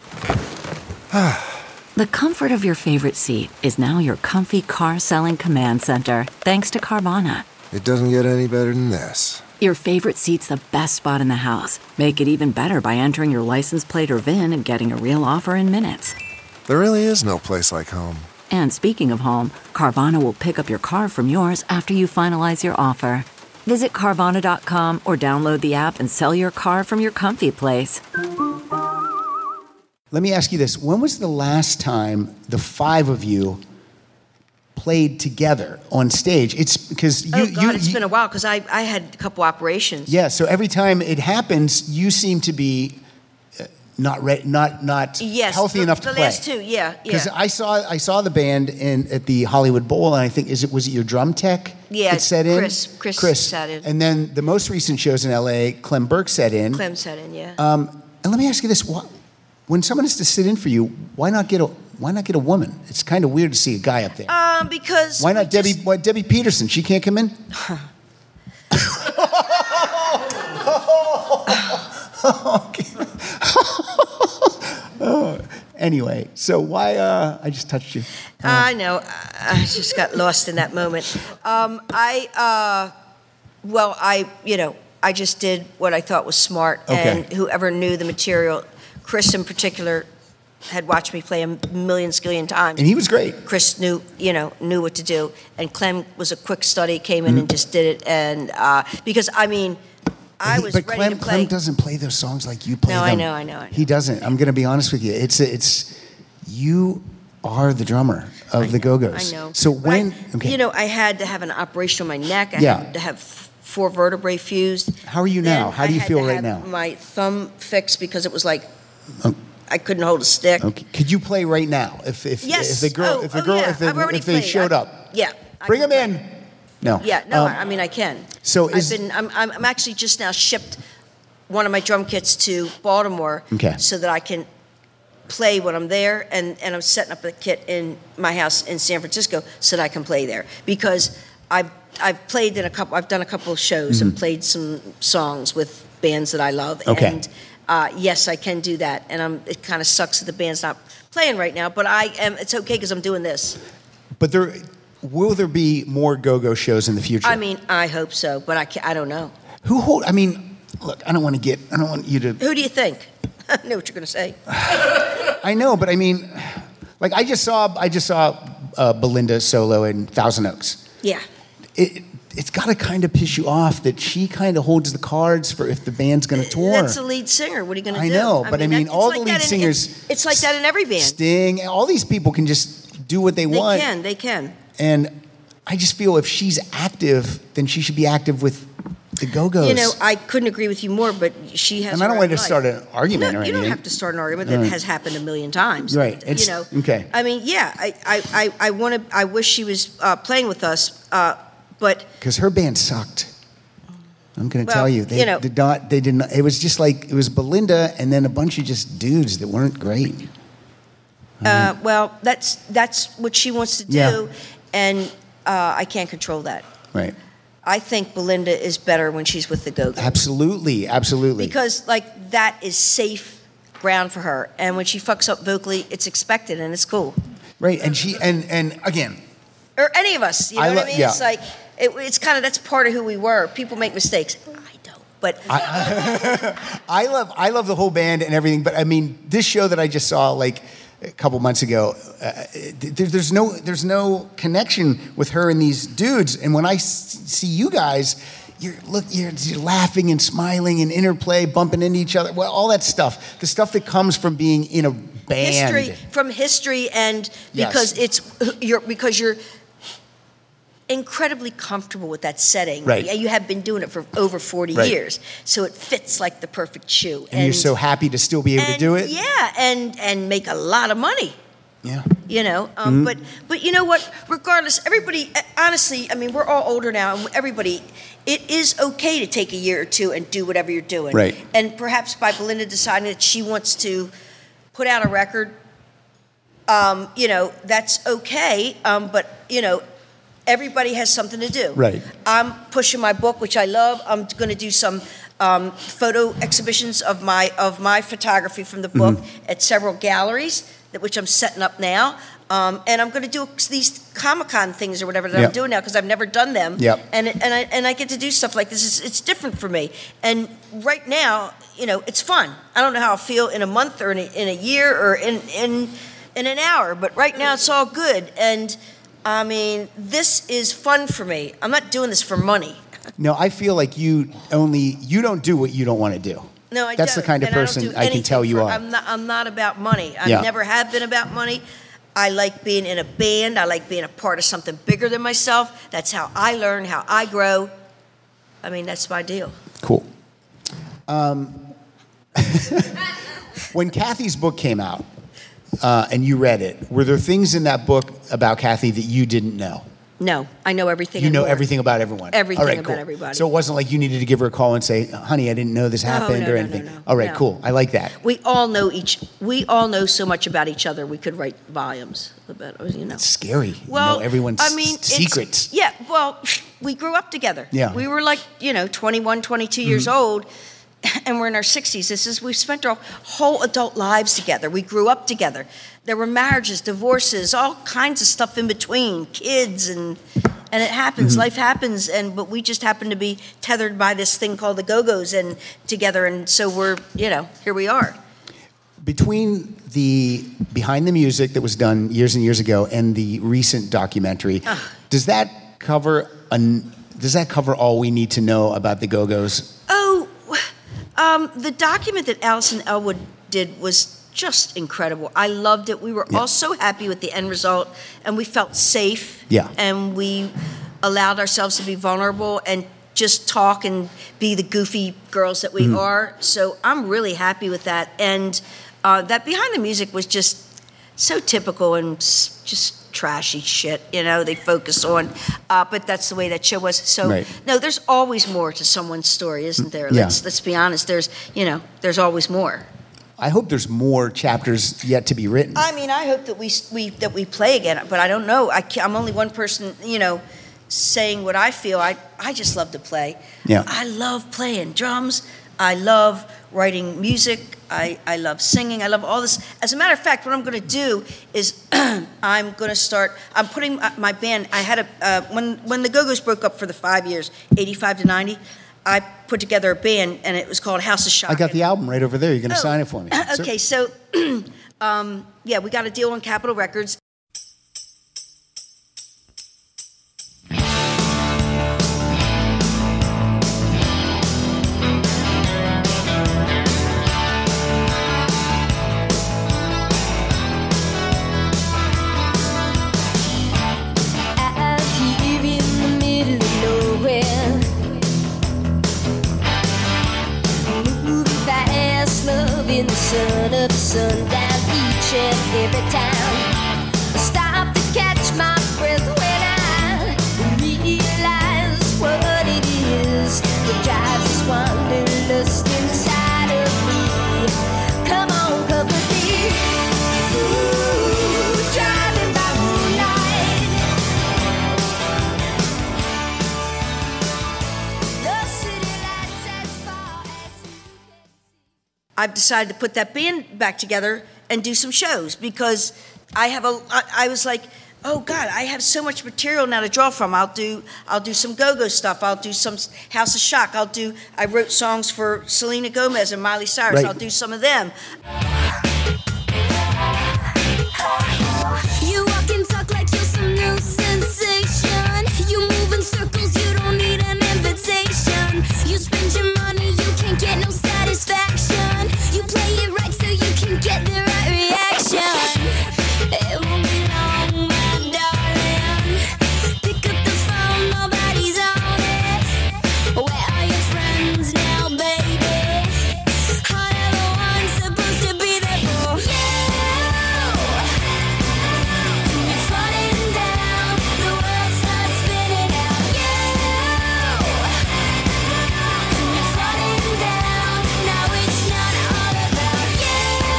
[SPEAKER 6] The comfort of your favorite seat is now your comfy car selling command center, thanks to Carvana.
[SPEAKER 7] It doesn't get any better than this.
[SPEAKER 6] Your favorite seat's the best spot in the house. Make it even better by entering your license plate or VIN and getting a real offer in minutes.
[SPEAKER 7] There really is no place like home.
[SPEAKER 6] And speaking of home, Carvana will pick up your car from yours after you finalize your offer. Visit Carvana.com or download the app and sell your car from your comfy place.
[SPEAKER 1] Let me ask you this. When was the last time the five of you played together on stage? It's because
[SPEAKER 2] it's been a while, because I had a couple operations.
[SPEAKER 1] Yeah, so every time it happens, you seem to be not healthy enough to play.
[SPEAKER 2] The last two, yeah.
[SPEAKER 1] Because I saw the band at the Hollywood Bowl, and I think was it your drum tech?
[SPEAKER 2] Yeah,
[SPEAKER 1] that set in?
[SPEAKER 2] Chris sat in.
[SPEAKER 1] And then the most recent shows in LA, Clem Burke set in.
[SPEAKER 2] Clem sat in, yeah.
[SPEAKER 1] And let me ask you this: when someone has to sit in for you, why not get a woman? It's kind of weird to see a guy up there.
[SPEAKER 2] Because
[SPEAKER 1] why not Debbie Peterson? She can't come in. Okay. Anyway, so why? I just touched you.
[SPEAKER 2] I know. I just got lost in that moment. I just did what I thought was smart, and whoever knew the material. Chris in particular had watched me play a million skillion times.
[SPEAKER 1] And he was great.
[SPEAKER 2] Chris knew what to do. And Clem was a quick study, came in and just did it. And because, I was ready to play.
[SPEAKER 1] Clem doesn't play those songs like you play them.
[SPEAKER 2] I know.
[SPEAKER 1] He doesn't. I'm going to be honest with you. It's you are the drummer of the Go-Go's.
[SPEAKER 2] I know.
[SPEAKER 1] So when...
[SPEAKER 2] I had to have an operation on my neck. I had to have 4 vertebrae fused.
[SPEAKER 1] How are you now? How do you feel right now?
[SPEAKER 2] My thumb fixed because it was like... I couldn't hold a stick.
[SPEAKER 1] Okay. Could you play right now if they showed up?
[SPEAKER 2] Yeah.
[SPEAKER 1] Bring them in. No.
[SPEAKER 2] Yeah. No. I can.
[SPEAKER 1] So
[SPEAKER 2] I'm actually just now shipped one of my drum kits to Baltimore.
[SPEAKER 1] Okay.
[SPEAKER 2] So that I can play when I'm there, and I'm setting up a kit in my house in San Francisco so that I can play there, because I've played I've done a couple of shows and played some songs with bands that I love.
[SPEAKER 1] Okay.
[SPEAKER 2] And yes, I can do that, and it kind of sucks that the band's not playing right now. But it's okay because I'm doing this.
[SPEAKER 1] But will there be more Go-Go shows in the future?
[SPEAKER 2] I hope so, but I don't know.
[SPEAKER 1] Look, I don't want you to.
[SPEAKER 2] Who do you think? I know what you're going to say.
[SPEAKER 1] I know, but I just saw Belinda solo in Thousand Oaks.
[SPEAKER 2] Yeah.
[SPEAKER 1] It's got to kind of piss you off that she kind of holds the cards for if the band's going to tour.
[SPEAKER 2] That's the lead singer. What are you going to do?
[SPEAKER 1] I know, but all the lead singers...
[SPEAKER 2] It's like that in every band.
[SPEAKER 1] Sting, all these people can just do what they want.
[SPEAKER 2] They can.
[SPEAKER 1] And I just feel if she's active, then she should be active with the Go-Go's.
[SPEAKER 2] I couldn't agree with you more, but she has.
[SPEAKER 1] And I don't want to start an argument or anything.
[SPEAKER 2] You don't have to start an argument that has happened a million times.
[SPEAKER 1] Right.
[SPEAKER 2] Okay. I wish she was playing with us, but
[SPEAKER 1] because her band sucked. I'm going to tell you, they did not. They did not. It was just like it was Belinda and then a bunch of just dudes that weren't great.
[SPEAKER 2] Well, that's what she wants to do, and I can't control that.
[SPEAKER 1] Right.
[SPEAKER 2] I think Belinda is better when she's with the Go-Go's.
[SPEAKER 1] Absolutely.
[SPEAKER 2] Because that is safe ground for her, and when she fucks up vocally, it's expected and it's cool.
[SPEAKER 1] Right, and she and again,
[SPEAKER 2] or any of us, you know what I mean?
[SPEAKER 1] Yeah.
[SPEAKER 2] It's like it's kind of that's part of who we were. People make mistakes. I don't, but
[SPEAKER 1] I love the whole band and everything. But this show that I just saw a couple months ago, there's no connection with her and these dudes. And when I see you guys, you're laughing and smiling and interplay, bumping into each other. Well, all that stuff, the stuff that comes from being in a band.
[SPEAKER 2] History, and because because you're incredibly comfortable with that setting.
[SPEAKER 1] Right.
[SPEAKER 2] You have been doing it for over 40 years, so it fits like the perfect shoe.
[SPEAKER 1] And you're so happy to still be able to do it.
[SPEAKER 2] Yeah, and make a lot of money.
[SPEAKER 1] Yeah.
[SPEAKER 2] You know, but you know what? Regardless, everybody. Honestly, I mean, we're all older now, and everybody. It is okay to take a year or two and do whatever you're doing.
[SPEAKER 1] Right.
[SPEAKER 2] And perhaps by Belinda deciding that she wants to put out a record, you know, that's okay. But you know, everybody has something to do.
[SPEAKER 1] Right.
[SPEAKER 2] I'm pushing my book, which I love. I'm going to do some photo exhibitions of my photography from the book at several galleries, which I'm setting up now. And I'm going to do these Comic-Con things or whatever that I'm doing now because I've never done them.
[SPEAKER 1] Yep.
[SPEAKER 2] And I get to do stuff like this. It's different for me. And right now, you know, it's fun. I don't know how I'll feel in a month or in a year or in an hour, but right now it's all good. And I mean, this is fun for me. I'm not doing this for money.
[SPEAKER 1] No, I feel like you don't do what you don't want to do.
[SPEAKER 2] No, I
[SPEAKER 1] That's
[SPEAKER 2] don't.
[SPEAKER 1] the kind of
[SPEAKER 2] And
[SPEAKER 1] person I can tell you are.
[SPEAKER 2] I'm not about money. I never have been about money. I like being in a band. I like being a part of something bigger than myself. That's how I learn, how I grow. I mean, that's my deal.
[SPEAKER 1] Cool. When Kathy's book came out and you read it, were there things in that book about Kathy that you didn't know?
[SPEAKER 2] No, I know everything.
[SPEAKER 1] You know
[SPEAKER 2] anymore.
[SPEAKER 1] everything about everyone.
[SPEAKER 2] Everything
[SPEAKER 1] All right,
[SPEAKER 2] about
[SPEAKER 1] cool.
[SPEAKER 2] everybody.
[SPEAKER 1] So it wasn't like you needed to give her a call and say, "Honey, I didn't know this happened" or anything.
[SPEAKER 2] No.
[SPEAKER 1] All right,
[SPEAKER 2] No.
[SPEAKER 1] cool. I like that.
[SPEAKER 2] We all know so much about each other. We could write volumes about, you know.
[SPEAKER 1] It's scary.
[SPEAKER 2] Well,
[SPEAKER 1] you know everyone's
[SPEAKER 2] I mean,
[SPEAKER 1] secrets.
[SPEAKER 2] Yeah, well, we grew up together.
[SPEAKER 1] Yeah.
[SPEAKER 2] We were like, 21, 22 years old, and we're in our 60s. We've spent our whole adult lives together. We grew up together. There were marriages, divorces, all kinds of stuff in between, kids, and it happens. Life happens, but we just happen to be tethered by this thing called the Go-Go's and together, and so we're, here we are.
[SPEAKER 1] Between the Behind the Music that was done years and years ago and the recent documentary, does that cover all we need to know about the Go-Go's?
[SPEAKER 2] Oh, the document that Allison Elwood did was just incredible. I loved it. We were all so happy with the end result, and we felt safe.
[SPEAKER 1] Yeah.
[SPEAKER 2] And we allowed ourselves to be vulnerable and just talk and be the goofy girls that we are. So I'm really happy with that. And that Behind the Music was just so typical and just trashy shit, they focus on. But that's the way that show was. So, no, there's always more to someone's story, isn't there?
[SPEAKER 1] Yeah.
[SPEAKER 2] Let's be honest. There's always more.
[SPEAKER 1] I hope there's more chapters yet to be written.
[SPEAKER 2] I mean, I hope that we play again, but I don't know. I'm only one person, saying what I feel. I just love to play.
[SPEAKER 1] Yeah.
[SPEAKER 2] I love playing drums. I love writing music. I love singing. I love all this. As a matter of fact, what I'm going to do is I'm putting my band. I had when the Go-Go's broke up for the 5 years, 85 to 90, I put together a band, and it was called House of Shock.
[SPEAKER 1] I got the album right over there. You're going to sign it for me.
[SPEAKER 2] Okay, so, we got a deal on Capitol Records.
[SPEAKER 4] In the sun of sundown, each and every time I stop to catch my breath when I realize what it is that drives this wanderlust inside of me. Come on, come with me. Ooh, driving by moonlight. The city lights as far as you can.
[SPEAKER 2] I've decided to put that band back together and do some shows because I was like, oh God, I have so much material now to draw from. I'll do some Go-Go stuff. I'll do some House of Shock. I wrote songs for Selena Gomez and Miley Cyrus.
[SPEAKER 1] Right.
[SPEAKER 2] I'll do some of them.
[SPEAKER 4] You walk and talk like you're some new sensation. You move in circles, you don't need an invitation. You spend your money, you can't get no satisfaction. You play it right so you can get the right reaction. It won't be long, my darling. Pick up the phone, nobody's on it. Where are your friends now, baby? I'm the one supposed to be there for you. You're falling down, the world starts spinning out. You're falling down, now it's not all about you.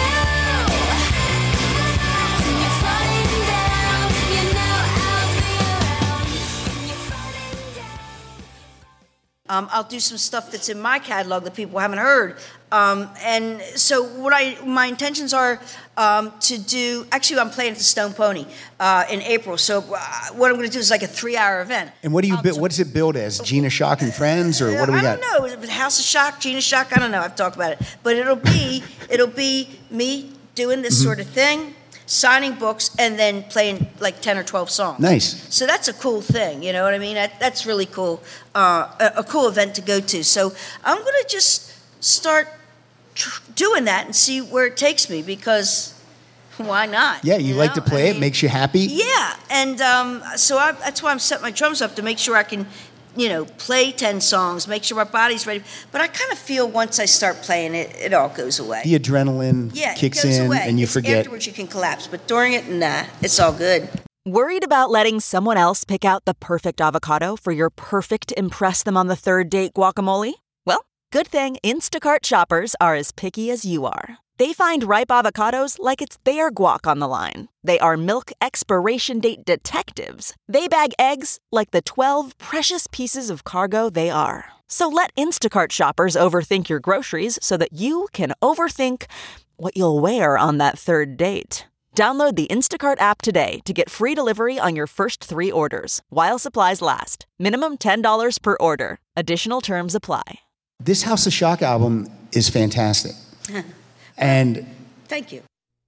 [SPEAKER 4] You're falling down, you know I'll be around. You're falling down.
[SPEAKER 2] I'll do some stuff that's in my catalog that people haven't heard. And so my intentions are to do, actually I'm playing at the Stone Pony in April. So what I'm going to do is like a 3-hour event.
[SPEAKER 1] And what do you what does it build as? Gina Shock and Friends, or what do we got?
[SPEAKER 2] I don't know. House of Shock, Gina Shock, I don't know. I've talked about it. But it'll be me doing this sort of thing, signing books, and then playing like 10 or 12 songs.
[SPEAKER 1] Nice.
[SPEAKER 2] So that's a cool thing, you know what I mean? That's really cool, a cool event to go to. So I'm going to just start doing that and see where it takes me, because why not?
[SPEAKER 1] Yeah, you like
[SPEAKER 2] know?
[SPEAKER 1] to play
[SPEAKER 2] I
[SPEAKER 1] it,
[SPEAKER 2] mean,
[SPEAKER 1] makes you happy.
[SPEAKER 2] Yeah, and so that's why I'm setting my drums up to make sure I can, play 10 songs, make sure my body's ready. But I kind of feel once I start playing it, it all goes away.
[SPEAKER 1] The adrenaline
[SPEAKER 2] Yeah,
[SPEAKER 1] kicks
[SPEAKER 2] it goes
[SPEAKER 1] in
[SPEAKER 2] away.
[SPEAKER 1] and you
[SPEAKER 2] It's
[SPEAKER 1] forget.
[SPEAKER 2] Afterwards you can collapse, but during it, nah, it's all good.
[SPEAKER 8] Worried about letting someone else pick out the perfect avocado for your perfect impress them on the third date guacamole? Well, good thing Instacart shoppers are as picky as you are. They find ripe avocados like it's their guac on the line. They are milk expiration date detectives. They bag eggs like the 12 precious pieces of cargo they are. So let Instacart shoppers overthink your groceries so that you can overthink what you'll wear on that third date. Download the Instacart app today to get free delivery on your first 3 orders, while supplies last. Minimum $10 per order. Additional terms apply.
[SPEAKER 1] This House of Shock album is fantastic. And
[SPEAKER 2] Thank you.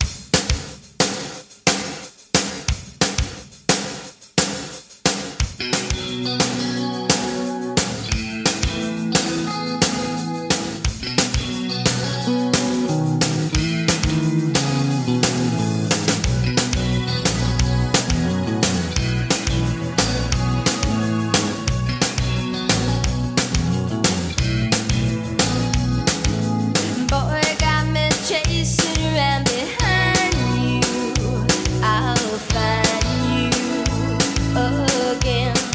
[SPEAKER 4] Boy, got me chasing around behind you. I'll find you again.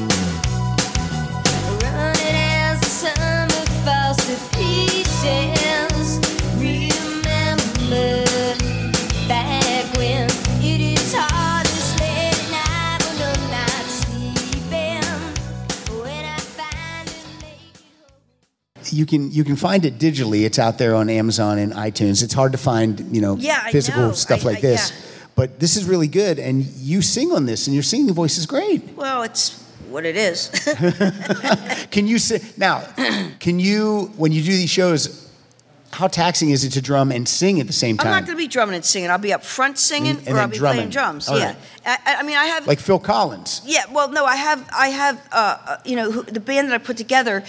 [SPEAKER 4] Running as the summer falls to pieces. Remember back when it is hardest late at night when I'm not sleeping. When I finally make it home.
[SPEAKER 1] you can find it digitally. It's out there on Amazon and iTunes. It's hard to find,
[SPEAKER 2] Yeah, I
[SPEAKER 1] physical
[SPEAKER 2] know.
[SPEAKER 1] stuff like this.
[SPEAKER 2] yeah.
[SPEAKER 1] But this is really good, and you sing on this, and your singing voice is great.
[SPEAKER 2] Well, it's what it is.
[SPEAKER 1] Can you sing now? Can you, when you do these shows, how taxing is it to drum and sing at the same
[SPEAKER 2] I'm
[SPEAKER 1] time?
[SPEAKER 2] not going to be drumming and singing. I'll be up front singing,
[SPEAKER 1] And
[SPEAKER 2] or
[SPEAKER 1] then
[SPEAKER 2] I'll be
[SPEAKER 1] drumming.
[SPEAKER 2] playing drums.
[SPEAKER 1] All
[SPEAKER 2] Yeah.
[SPEAKER 1] right.
[SPEAKER 2] I mean, I have.
[SPEAKER 1] Like Phil Collins.
[SPEAKER 2] Yeah, well, no, I have, the band that I put together,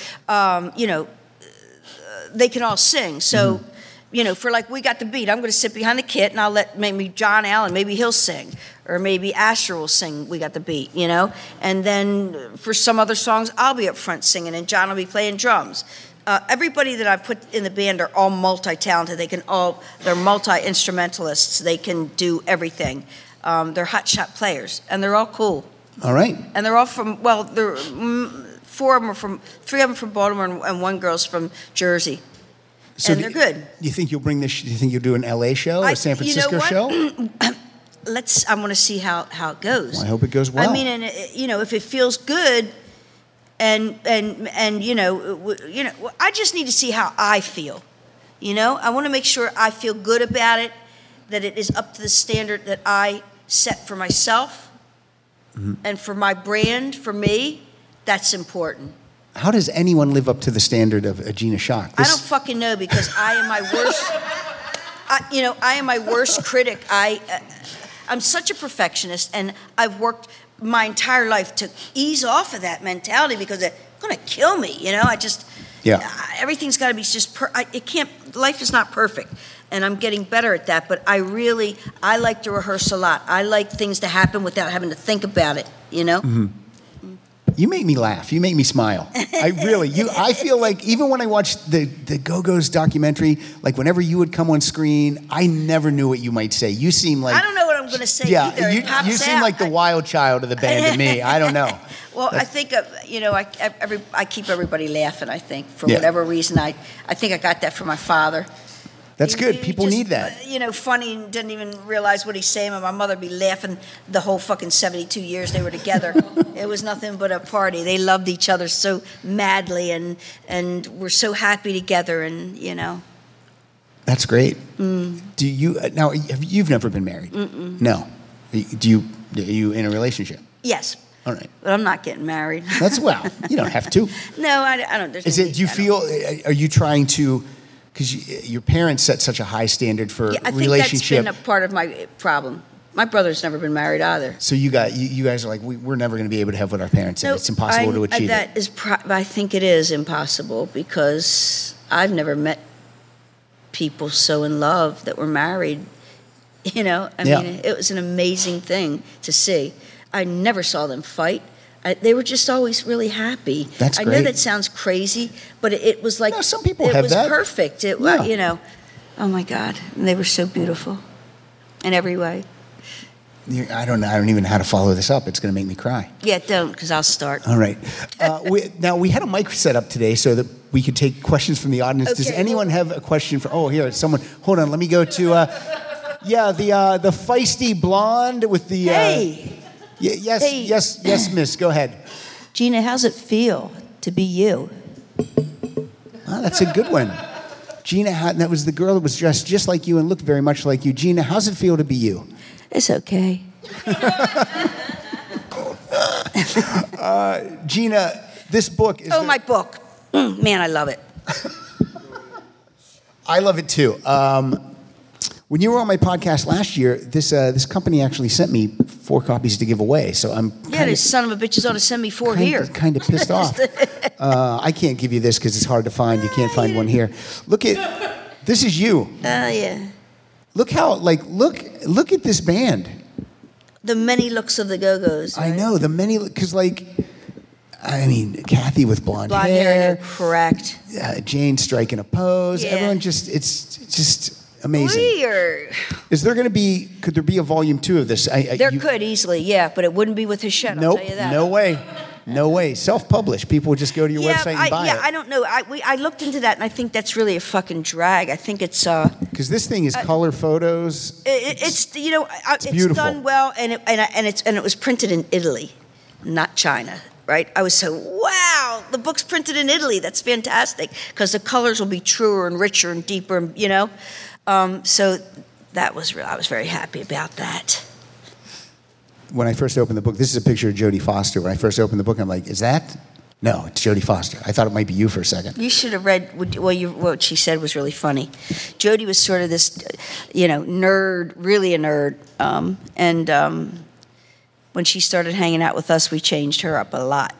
[SPEAKER 2] they can all sing. So, for like We Got the Beat, I'm going to sit behind the kit and I'll let maybe John Allen, maybe he'll sing. Or maybe Asher will sing We Got the Beat, And then for some other songs, I'll be up front singing and John will be playing drums. Everybody that I've put in the band are all multi-talented. They're multi-instrumentalists. They can do everything. They're hotshot players, and they're all cool.
[SPEAKER 1] All right.
[SPEAKER 2] And they're all from, they're 3 of them from Baltimore and 1 girl's from Jersey. And they're good.
[SPEAKER 1] You think you'll bring this? Do you think you'll do an LA show, a San Francisco show?
[SPEAKER 2] I want to see how it goes.
[SPEAKER 1] Well, I hope it goes well.
[SPEAKER 2] I mean, and if it feels good, and I just need to see how I feel. I want to make sure I feel good about it, that it is up to the standard that I set for myself, and for my brand, for me. That's important.
[SPEAKER 1] How does anyone live up to the standard of Gina Shock?
[SPEAKER 2] I don't fucking know, because I am my worst. I am my worst critic. I'm such a perfectionist, and I've worked my entire life to ease off of that mentality because it's going to kill me. I just,
[SPEAKER 1] Yeah.
[SPEAKER 2] Everything's got to be just it can't. Life is not perfect, and I'm getting better at that. But I like to rehearse a lot. I like things to happen without having to think about it. You know.
[SPEAKER 1] Mm-hmm. You make me laugh. You make me smile. I feel like even when I watched the Go-Go's documentary, like whenever you would come on screen, I never knew what you might say. You seem like
[SPEAKER 2] I don't know what I'm going to say either. It pops
[SPEAKER 1] you seem
[SPEAKER 2] out.
[SPEAKER 1] like the wild child of the band to me. I don't know.
[SPEAKER 2] Well, I think I keep everybody laughing. I think for
[SPEAKER 1] Yeah.
[SPEAKER 2] whatever reason, I think I got that from my father.
[SPEAKER 1] That's good.
[SPEAKER 2] He
[SPEAKER 1] People
[SPEAKER 2] just,
[SPEAKER 1] need that.
[SPEAKER 2] Funny and didn't even realize what he's saying. And my mother would be laughing the whole fucking 72 years they were together. It was nothing but a party. They loved each other so madly and were so happy together. And
[SPEAKER 1] That's great. Do you now? You've never been married? No. Are you in a relationship?
[SPEAKER 2] Yes,
[SPEAKER 1] All right.
[SPEAKER 2] but I'm not getting married.
[SPEAKER 1] That's you don't have to.
[SPEAKER 2] No, I don't. There's
[SPEAKER 1] Is
[SPEAKER 2] no
[SPEAKER 1] it?
[SPEAKER 2] need.
[SPEAKER 1] Do you
[SPEAKER 2] I don't-
[SPEAKER 1] feel? Are you trying to? Because your parents set such a high standard for
[SPEAKER 2] Yeah, I think
[SPEAKER 1] relationship.
[SPEAKER 2] that's been a part of my problem. My brother's never been married either.
[SPEAKER 1] So you guys are like, we're never going to be able to have what our parents said.
[SPEAKER 2] No,
[SPEAKER 1] It's impossible to achieve
[SPEAKER 2] that
[SPEAKER 1] it.
[SPEAKER 2] is I think it is impossible because I've never met people so in love that were married. I mean, it was an amazing thing to see. I never saw them fight. They were just always really happy.
[SPEAKER 1] That's
[SPEAKER 2] I know
[SPEAKER 1] great.
[SPEAKER 2] that sounds crazy, but it was like
[SPEAKER 1] No, some people
[SPEAKER 2] it
[SPEAKER 1] have
[SPEAKER 2] was
[SPEAKER 1] that.
[SPEAKER 2] perfect.
[SPEAKER 1] Yeah.
[SPEAKER 2] Oh my God, and they were so beautiful in every way.
[SPEAKER 1] I don't know. I don't even know how to follow this up. It's going to make me cry.
[SPEAKER 2] Yeah, don't, because I'll start.
[SPEAKER 1] All right. We had a mic set up today so that we could take questions from the audience. Does
[SPEAKER 2] Okay,
[SPEAKER 1] anyone have a question for? Oh, here, someone. Hold on. Let me go to. The feisty blonde with the.
[SPEAKER 2] Hey.
[SPEAKER 1] Yes,
[SPEAKER 2] Hey.
[SPEAKER 1] yes, miss. Go ahead.
[SPEAKER 2] Gina, how's it feel to be you?
[SPEAKER 1] Oh, that's a good one. Gina, that was the girl that was dressed just like you and looked very much like you. Gina, how's it feel to be you?
[SPEAKER 2] It's okay.
[SPEAKER 1] Gina, this book is.
[SPEAKER 2] My book. Man, I love it.
[SPEAKER 1] I love it too. When you were on my podcast last year, this company actually sent me 4 copies to give away. So I'm
[SPEAKER 2] This son of a bitch is ought to send me 4 here.
[SPEAKER 1] kind of pissed off. I can't give you this because it's hard to find. You can't find one here. This is you.
[SPEAKER 2] Yeah.
[SPEAKER 1] Look look at this band.
[SPEAKER 2] The many looks of the Go-Go's.
[SPEAKER 1] I know the many because Kathy with blonde
[SPEAKER 2] Blonde
[SPEAKER 1] hair,
[SPEAKER 2] hair, correct.
[SPEAKER 1] Jane striking a pose.
[SPEAKER 2] Yeah.
[SPEAKER 1] Everyone it's just amazing.
[SPEAKER 2] Weird.
[SPEAKER 1] Could there be a volume 2 of this?
[SPEAKER 2] There could easily, yeah, but it wouldn't be with his shed,
[SPEAKER 1] Nope,
[SPEAKER 2] I'll tell you that.
[SPEAKER 1] no way. Self-published. People would just go to your website and buy it.
[SPEAKER 2] I don't know. I looked into that, and I think that's really a fucking drag. I think it's
[SPEAKER 1] Because this thing is color photos.
[SPEAKER 2] it's
[SPEAKER 1] beautiful.
[SPEAKER 2] done well, and it was printed in Italy, not China. Right? I was so, wow, the book's printed in Italy. That's fantastic because the colors will be truer and richer and deeper, so that was real. I was very happy about that.
[SPEAKER 1] When I first opened the book, this is a picture of Jodie Foster. When I first opened the book, I'm like, is that? No, it's Jodie Foster. I thought it might be you for a second.
[SPEAKER 2] You should have read what she said was really funny. Jodie was sort of this, nerd, really a nerd, and when she started hanging out with us, we changed her up a lot.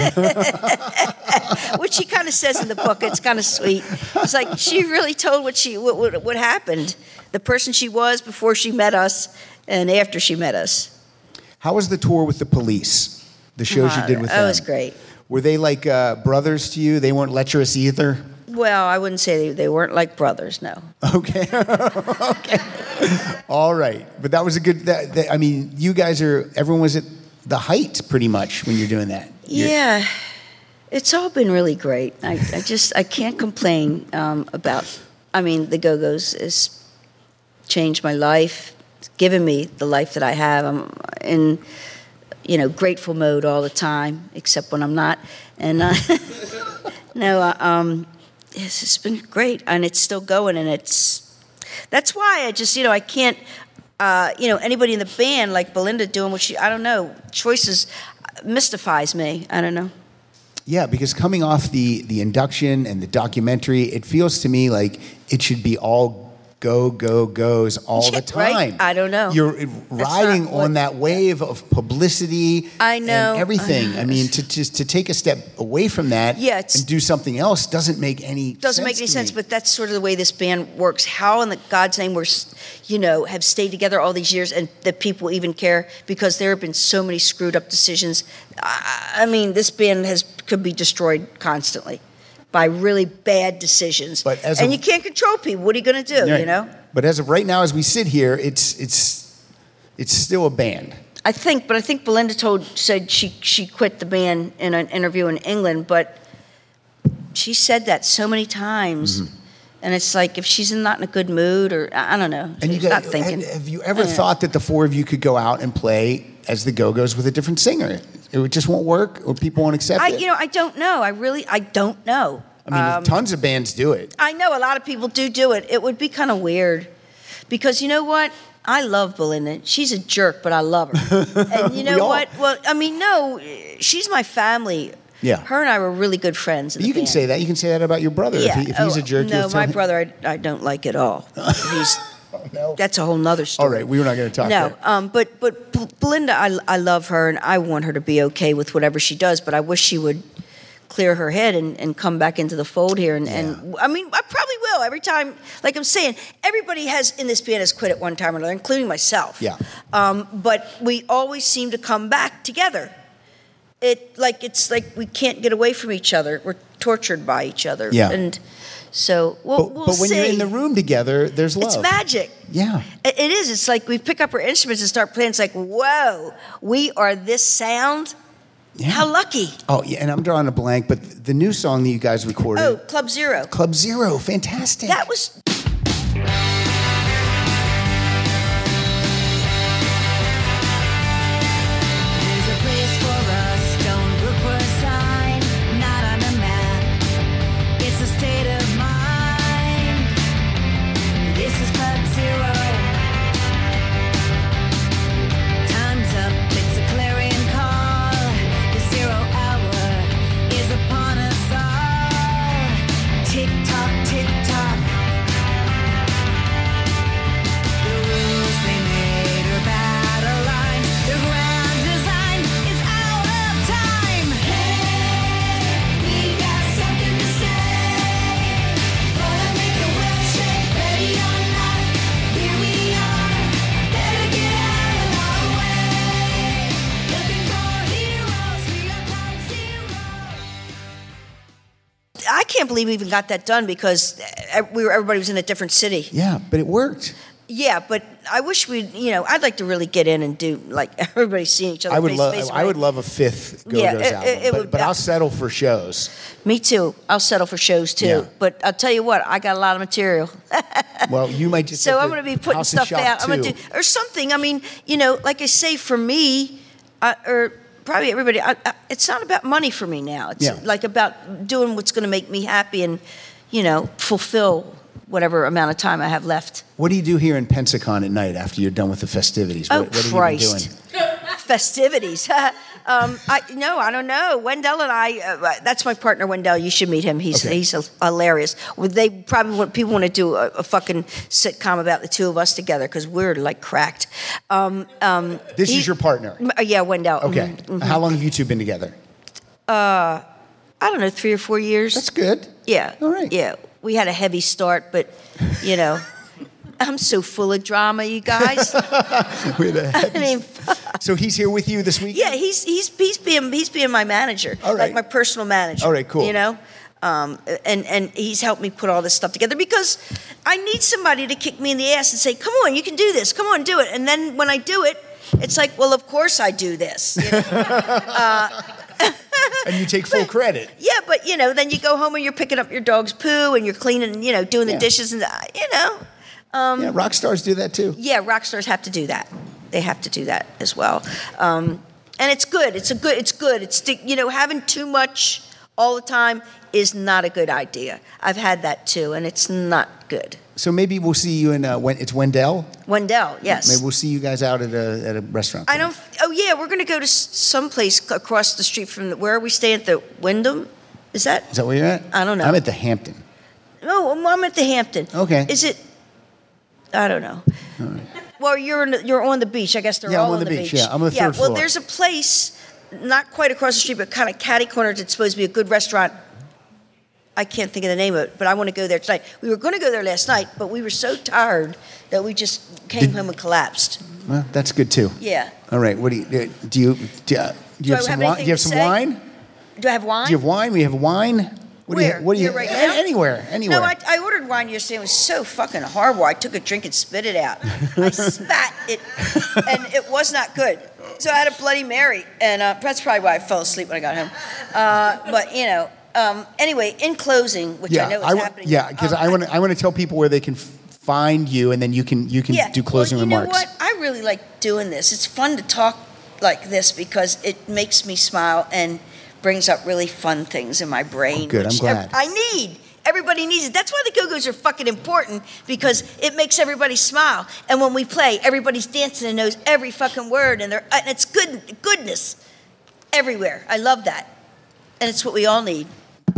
[SPEAKER 2] Which she kind of says in the book. It's kind of sweet. It's like she really told what happened. The person she was before she met us and after she met us.
[SPEAKER 1] How was the tour with the Police? The shows you did with them?
[SPEAKER 2] That was great.
[SPEAKER 1] Were they like brothers to you? They weren't lecherous either?
[SPEAKER 2] Well, I wouldn't say they weren't like brothers, no.
[SPEAKER 1] Okay. Okay. All right. But that was a good, you guys everyone was at the height pretty much when you're doing that.
[SPEAKER 2] Yeah. It's all been really great. I can't complain about, the Go-Go's has changed my life. It's given me the life that I have. I'm in, grateful mode all the time, except when I'm not. And yes, it's been great, and it's still going, and that's why I just, I can't, anybody in the band like Belinda doing what I don't know, choices mystifies me. I don't know.
[SPEAKER 1] Yeah, because coming off the induction and the documentary, it feels to me like it should be all goes all
[SPEAKER 2] Yeah,
[SPEAKER 1] the time.
[SPEAKER 2] right? I don't know.
[SPEAKER 1] You're riding
[SPEAKER 2] not what-
[SPEAKER 1] on that wave of publicity.
[SPEAKER 2] I know.
[SPEAKER 1] And everything. I mean, to take a step away from that
[SPEAKER 2] Yeah, it's-
[SPEAKER 1] and do something else doesn't make any
[SPEAKER 2] Doesn't make any sense, but that's sort of the way this band works. How in the God's name have stayed together all these years and that people even care, because there have been so many screwed up decisions. I mean, this band could be destroyed constantly by really bad decisions.
[SPEAKER 1] But
[SPEAKER 2] and you can't control people. What are you going to do,
[SPEAKER 1] Right.
[SPEAKER 2] you know?
[SPEAKER 1] But as of right now, as we sit here, it's still a band.
[SPEAKER 2] I think Belinda said she quit the band in an interview in England, but she said that so many times.
[SPEAKER 1] Mm-hmm.
[SPEAKER 2] And it's like, if she's not in a good mood, or I don't know,
[SPEAKER 1] And
[SPEAKER 2] she's not thinking.
[SPEAKER 1] have you ever thought that the four of you could go out and play as the Go-Go's with a different singer? It just won't work, or people won't accept it?
[SPEAKER 2] I don't know. I don't know.
[SPEAKER 1] I mean, tons of bands do it.
[SPEAKER 2] I know a lot of people do it. It would be kind of weird, because you know what? I love Belinda. She's a jerk, but I love her. And you know
[SPEAKER 1] all-
[SPEAKER 2] what? Well, I mean, no, she's my family.
[SPEAKER 1] Yeah.
[SPEAKER 2] Her and I were really good friends. In
[SPEAKER 1] You
[SPEAKER 2] the
[SPEAKER 1] can
[SPEAKER 2] band.
[SPEAKER 1] say that. You can say that about your brother.
[SPEAKER 2] Yeah.
[SPEAKER 1] If he's a jerk,
[SPEAKER 2] No,
[SPEAKER 1] you'll tell
[SPEAKER 2] my
[SPEAKER 1] him.
[SPEAKER 2] brother, I don't like at all. He's
[SPEAKER 1] No.
[SPEAKER 2] that's a whole nother story.
[SPEAKER 1] All right, we were not going to talk.
[SPEAKER 2] No,
[SPEAKER 1] there.
[SPEAKER 2] but Belinda, I love her, and I want her to be okay with whatever she does. But I wish she would clear her head and come back into the fold here. And I mean, I probably will every time. Like I'm saying, everybody in this band has quit at one time or another, including myself.
[SPEAKER 1] Yeah.
[SPEAKER 2] But we always seem to come back together. It's like we can't get away from each other. We're tortured by each other.
[SPEAKER 1] Yeah.
[SPEAKER 2] And so we'll
[SPEAKER 1] But when
[SPEAKER 2] see.
[SPEAKER 1] you're in the room together, there's love.
[SPEAKER 2] It's magic.
[SPEAKER 1] Yeah.
[SPEAKER 2] It is. It's like we pick up our instruments and start playing. It's like, whoa, we are this sound.
[SPEAKER 1] Yeah.
[SPEAKER 2] How lucky.
[SPEAKER 1] Oh, yeah, and I'm drawing a blank, but the new song that you guys recorded,
[SPEAKER 2] Oh, Club Zero.
[SPEAKER 1] Club Zero, fantastic.
[SPEAKER 2] That was.
[SPEAKER 4] There's a place for us, don't look for a sign, not on the map. It's a state of mind. This is Club Zero. Time's up, it's a clarion call. The 0 hour is upon us all. Tick tock, tick tock. The rules they made are battle lines. The grand design is out of time. Hey, we got something to say. Gonna make the world shake, ready or not. Here we are. Better get out of our way. Looking for heroes, we are Club Zero.
[SPEAKER 2] I can't believe we even got that done because everybody was in a different city.
[SPEAKER 1] Yeah, but it worked.
[SPEAKER 2] Yeah, but I wish I'd like to really get in and do like everybody seeing each other.
[SPEAKER 1] I would
[SPEAKER 2] face
[SPEAKER 1] love.
[SPEAKER 2] to face,
[SPEAKER 1] I would love a fifth Go-Go's
[SPEAKER 2] Yeah,
[SPEAKER 1] album,
[SPEAKER 2] it would-
[SPEAKER 1] but I'll settle for shows.
[SPEAKER 2] Me too. I'll settle for shows too.
[SPEAKER 1] Yeah.
[SPEAKER 2] But I'll tell you what, I got a lot of material.
[SPEAKER 1] Well, you might just.
[SPEAKER 2] So
[SPEAKER 1] have
[SPEAKER 2] I'm
[SPEAKER 1] to
[SPEAKER 2] going to be putting
[SPEAKER 1] house and
[SPEAKER 2] stuff
[SPEAKER 1] shop
[SPEAKER 2] out. I'm going
[SPEAKER 1] too.
[SPEAKER 2] to do or something. I mean, like I say, for me, or probably everybody, it's not about money for me now. It's
[SPEAKER 1] Yeah.
[SPEAKER 2] like about doing what's going to make me happy and, fulfill whatever amount of time I have left.
[SPEAKER 1] What do you do here in Pensacon at night after you're done with the festivities?
[SPEAKER 2] Oh,
[SPEAKER 1] what have
[SPEAKER 2] Christ.
[SPEAKER 1] you been doing?
[SPEAKER 2] Festivities. I don't know. Wendell and I, that's my partner, Wendell. You should meet him. He's
[SPEAKER 1] Okay.
[SPEAKER 2] he's hilarious. They probably people want to do a fucking sitcom about the two of us together because we're like cracked.
[SPEAKER 1] This is your partner.
[SPEAKER 2] Yeah, Wendell.
[SPEAKER 1] Okay.
[SPEAKER 2] Mhm.
[SPEAKER 1] How long have you two been together?
[SPEAKER 2] I don't know, 3 or 4 years.
[SPEAKER 1] That's good.
[SPEAKER 2] Yeah.
[SPEAKER 1] All right.
[SPEAKER 2] Yeah. We had a heavy start, but I'm so full of drama, you guys.
[SPEAKER 1] With a
[SPEAKER 2] I
[SPEAKER 1] heavy-
[SPEAKER 2] mean,
[SPEAKER 1] So he's here with you this week?
[SPEAKER 2] yeah, he's being my manager,
[SPEAKER 1] All right.
[SPEAKER 2] like my personal manager.
[SPEAKER 1] All right, cool.
[SPEAKER 2] And he's helped me put all this stuff together because I need somebody to kick me in the ass and say, "Come on, you can do this. Come on, do it." And then when I do it, it's like, "Well, of course I do this."
[SPEAKER 1] And you take full credit.
[SPEAKER 2] Yeah, but then you go home and you're picking up your dog's poo and you're cleaning, doing the
[SPEAKER 1] Yeah.
[SPEAKER 2] dishes and
[SPEAKER 1] Yeah, rock stars do that too.
[SPEAKER 2] Yeah, rock stars have to do that. They have to do that as well. And it's good. It's good. It's having too much all the time is not a good idea. I've had that too, and it's not good.
[SPEAKER 1] So maybe we'll see you in it's Wendell.
[SPEAKER 2] Wendell, yes.
[SPEAKER 1] Maybe we'll see you guys out at a restaurant.
[SPEAKER 2] I don't. Oh yeah, we're going to go to someplace across the street from where are we staying at the Wyndham? Is that?
[SPEAKER 1] Is that where you're at?
[SPEAKER 2] I don't know.
[SPEAKER 1] I'm at the Hampton.
[SPEAKER 2] No, I'm at the Hampton.
[SPEAKER 1] Okay.
[SPEAKER 2] Is it? I don't know. Well, you're on the beach. I guess they're
[SPEAKER 1] Yeah, I'm
[SPEAKER 2] all
[SPEAKER 1] on the beach. Yeah, I'm on the third
[SPEAKER 2] Well,
[SPEAKER 1] floor.
[SPEAKER 2] there's a place not quite across the street, but kind of catty-cornered. It's supposed to be a good restaurant. I can't think of the name of it, but I want to go there tonight. We were going to go there last night, but we were so tired that we just came home and collapsed.
[SPEAKER 1] Well, that's good too.
[SPEAKER 2] Yeah.
[SPEAKER 1] All right. What do you have some wine? Do you have some wine?
[SPEAKER 2] Do I have wine?
[SPEAKER 1] Do you have wine? We have wine.
[SPEAKER 2] Where?
[SPEAKER 1] What do you
[SPEAKER 2] Here right now?
[SPEAKER 1] Anywhere.
[SPEAKER 2] No, I ordered wine yesterday. It was so fucking horrible. I took a drink and spit it out. I spat it, and it was not good. So I had a Bloody Mary, and that's probably why I fell asleep when I got home. But anyway, in closing, which I know is happening.
[SPEAKER 1] Yeah, because I want to tell people where they can find you, and then you can do closing remarks.
[SPEAKER 2] You know what? I really like doing this. It's fun to talk like this because it makes me smile and brings up really fun things in my brain.
[SPEAKER 1] Oh, good, I'm glad.
[SPEAKER 2] I need. Everybody needs it. That's why the Go-Go's are fucking important, because it makes everybody smile. And when we play, everybody's dancing and knows every fucking word, and it's goodness everywhere. I love that. And it's what we all need.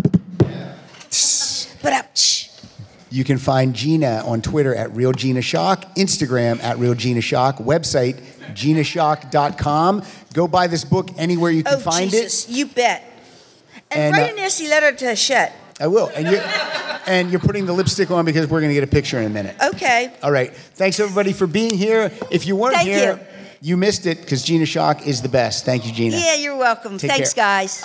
[SPEAKER 1] You can find Gina on Twitter at Real Gina Shock, Instagram at Real Gina Shock, website GinaShock.com. Go buy this book anywhere you can find
[SPEAKER 2] Jesus, you bet. And write a nasty letter to Hachette.
[SPEAKER 1] I will. And you're putting the lipstick on because we're going to get a picture in a minute.
[SPEAKER 2] Okay.
[SPEAKER 1] All right. Thanks, everybody, for being here. If you weren't here, you missed it because Gina Shock is the best. Thank you, Gina.
[SPEAKER 2] Yeah, you're welcome. Thanks, guys.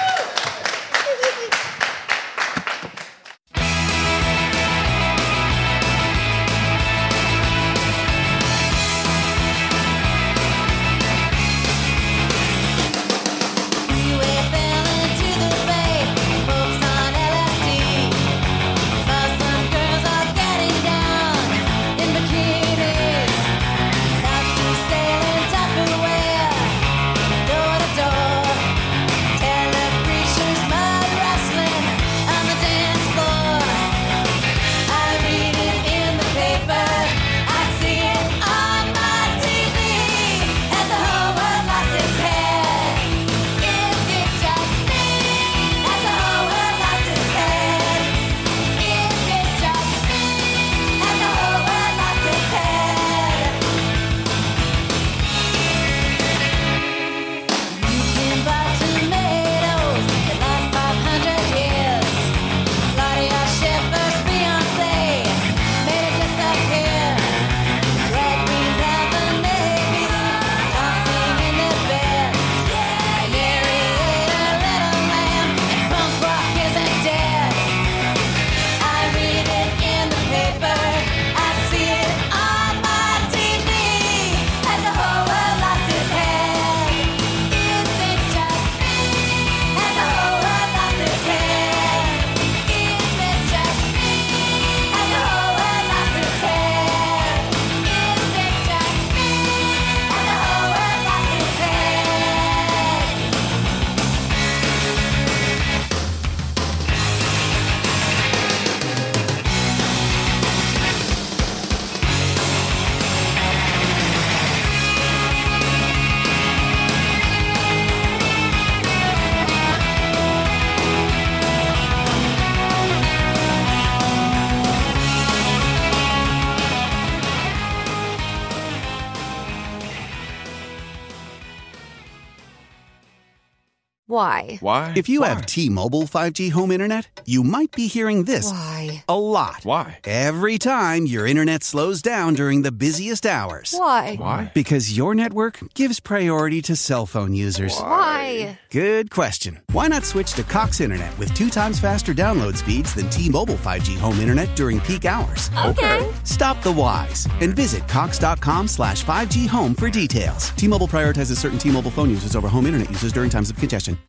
[SPEAKER 9] Why?
[SPEAKER 10] Why?
[SPEAKER 11] If you have T-Mobile 5G home internet, you might be hearing this
[SPEAKER 9] Why?
[SPEAKER 11] a lot.
[SPEAKER 10] Why?
[SPEAKER 11] Every time your internet slows down during the busiest hours.
[SPEAKER 9] Why?
[SPEAKER 10] Why?
[SPEAKER 11] Because your network gives priority to cell phone users.
[SPEAKER 9] Why?
[SPEAKER 11] Good question. Why not switch to Cox Internet with 2 times faster download speeds than T-Mobile 5G home internet during peak hours?
[SPEAKER 9] Okay.
[SPEAKER 11] Stop the whys and visit cox.com/5G home for details. T-Mobile prioritizes certain T-Mobile phone users over home internet users during times of congestion.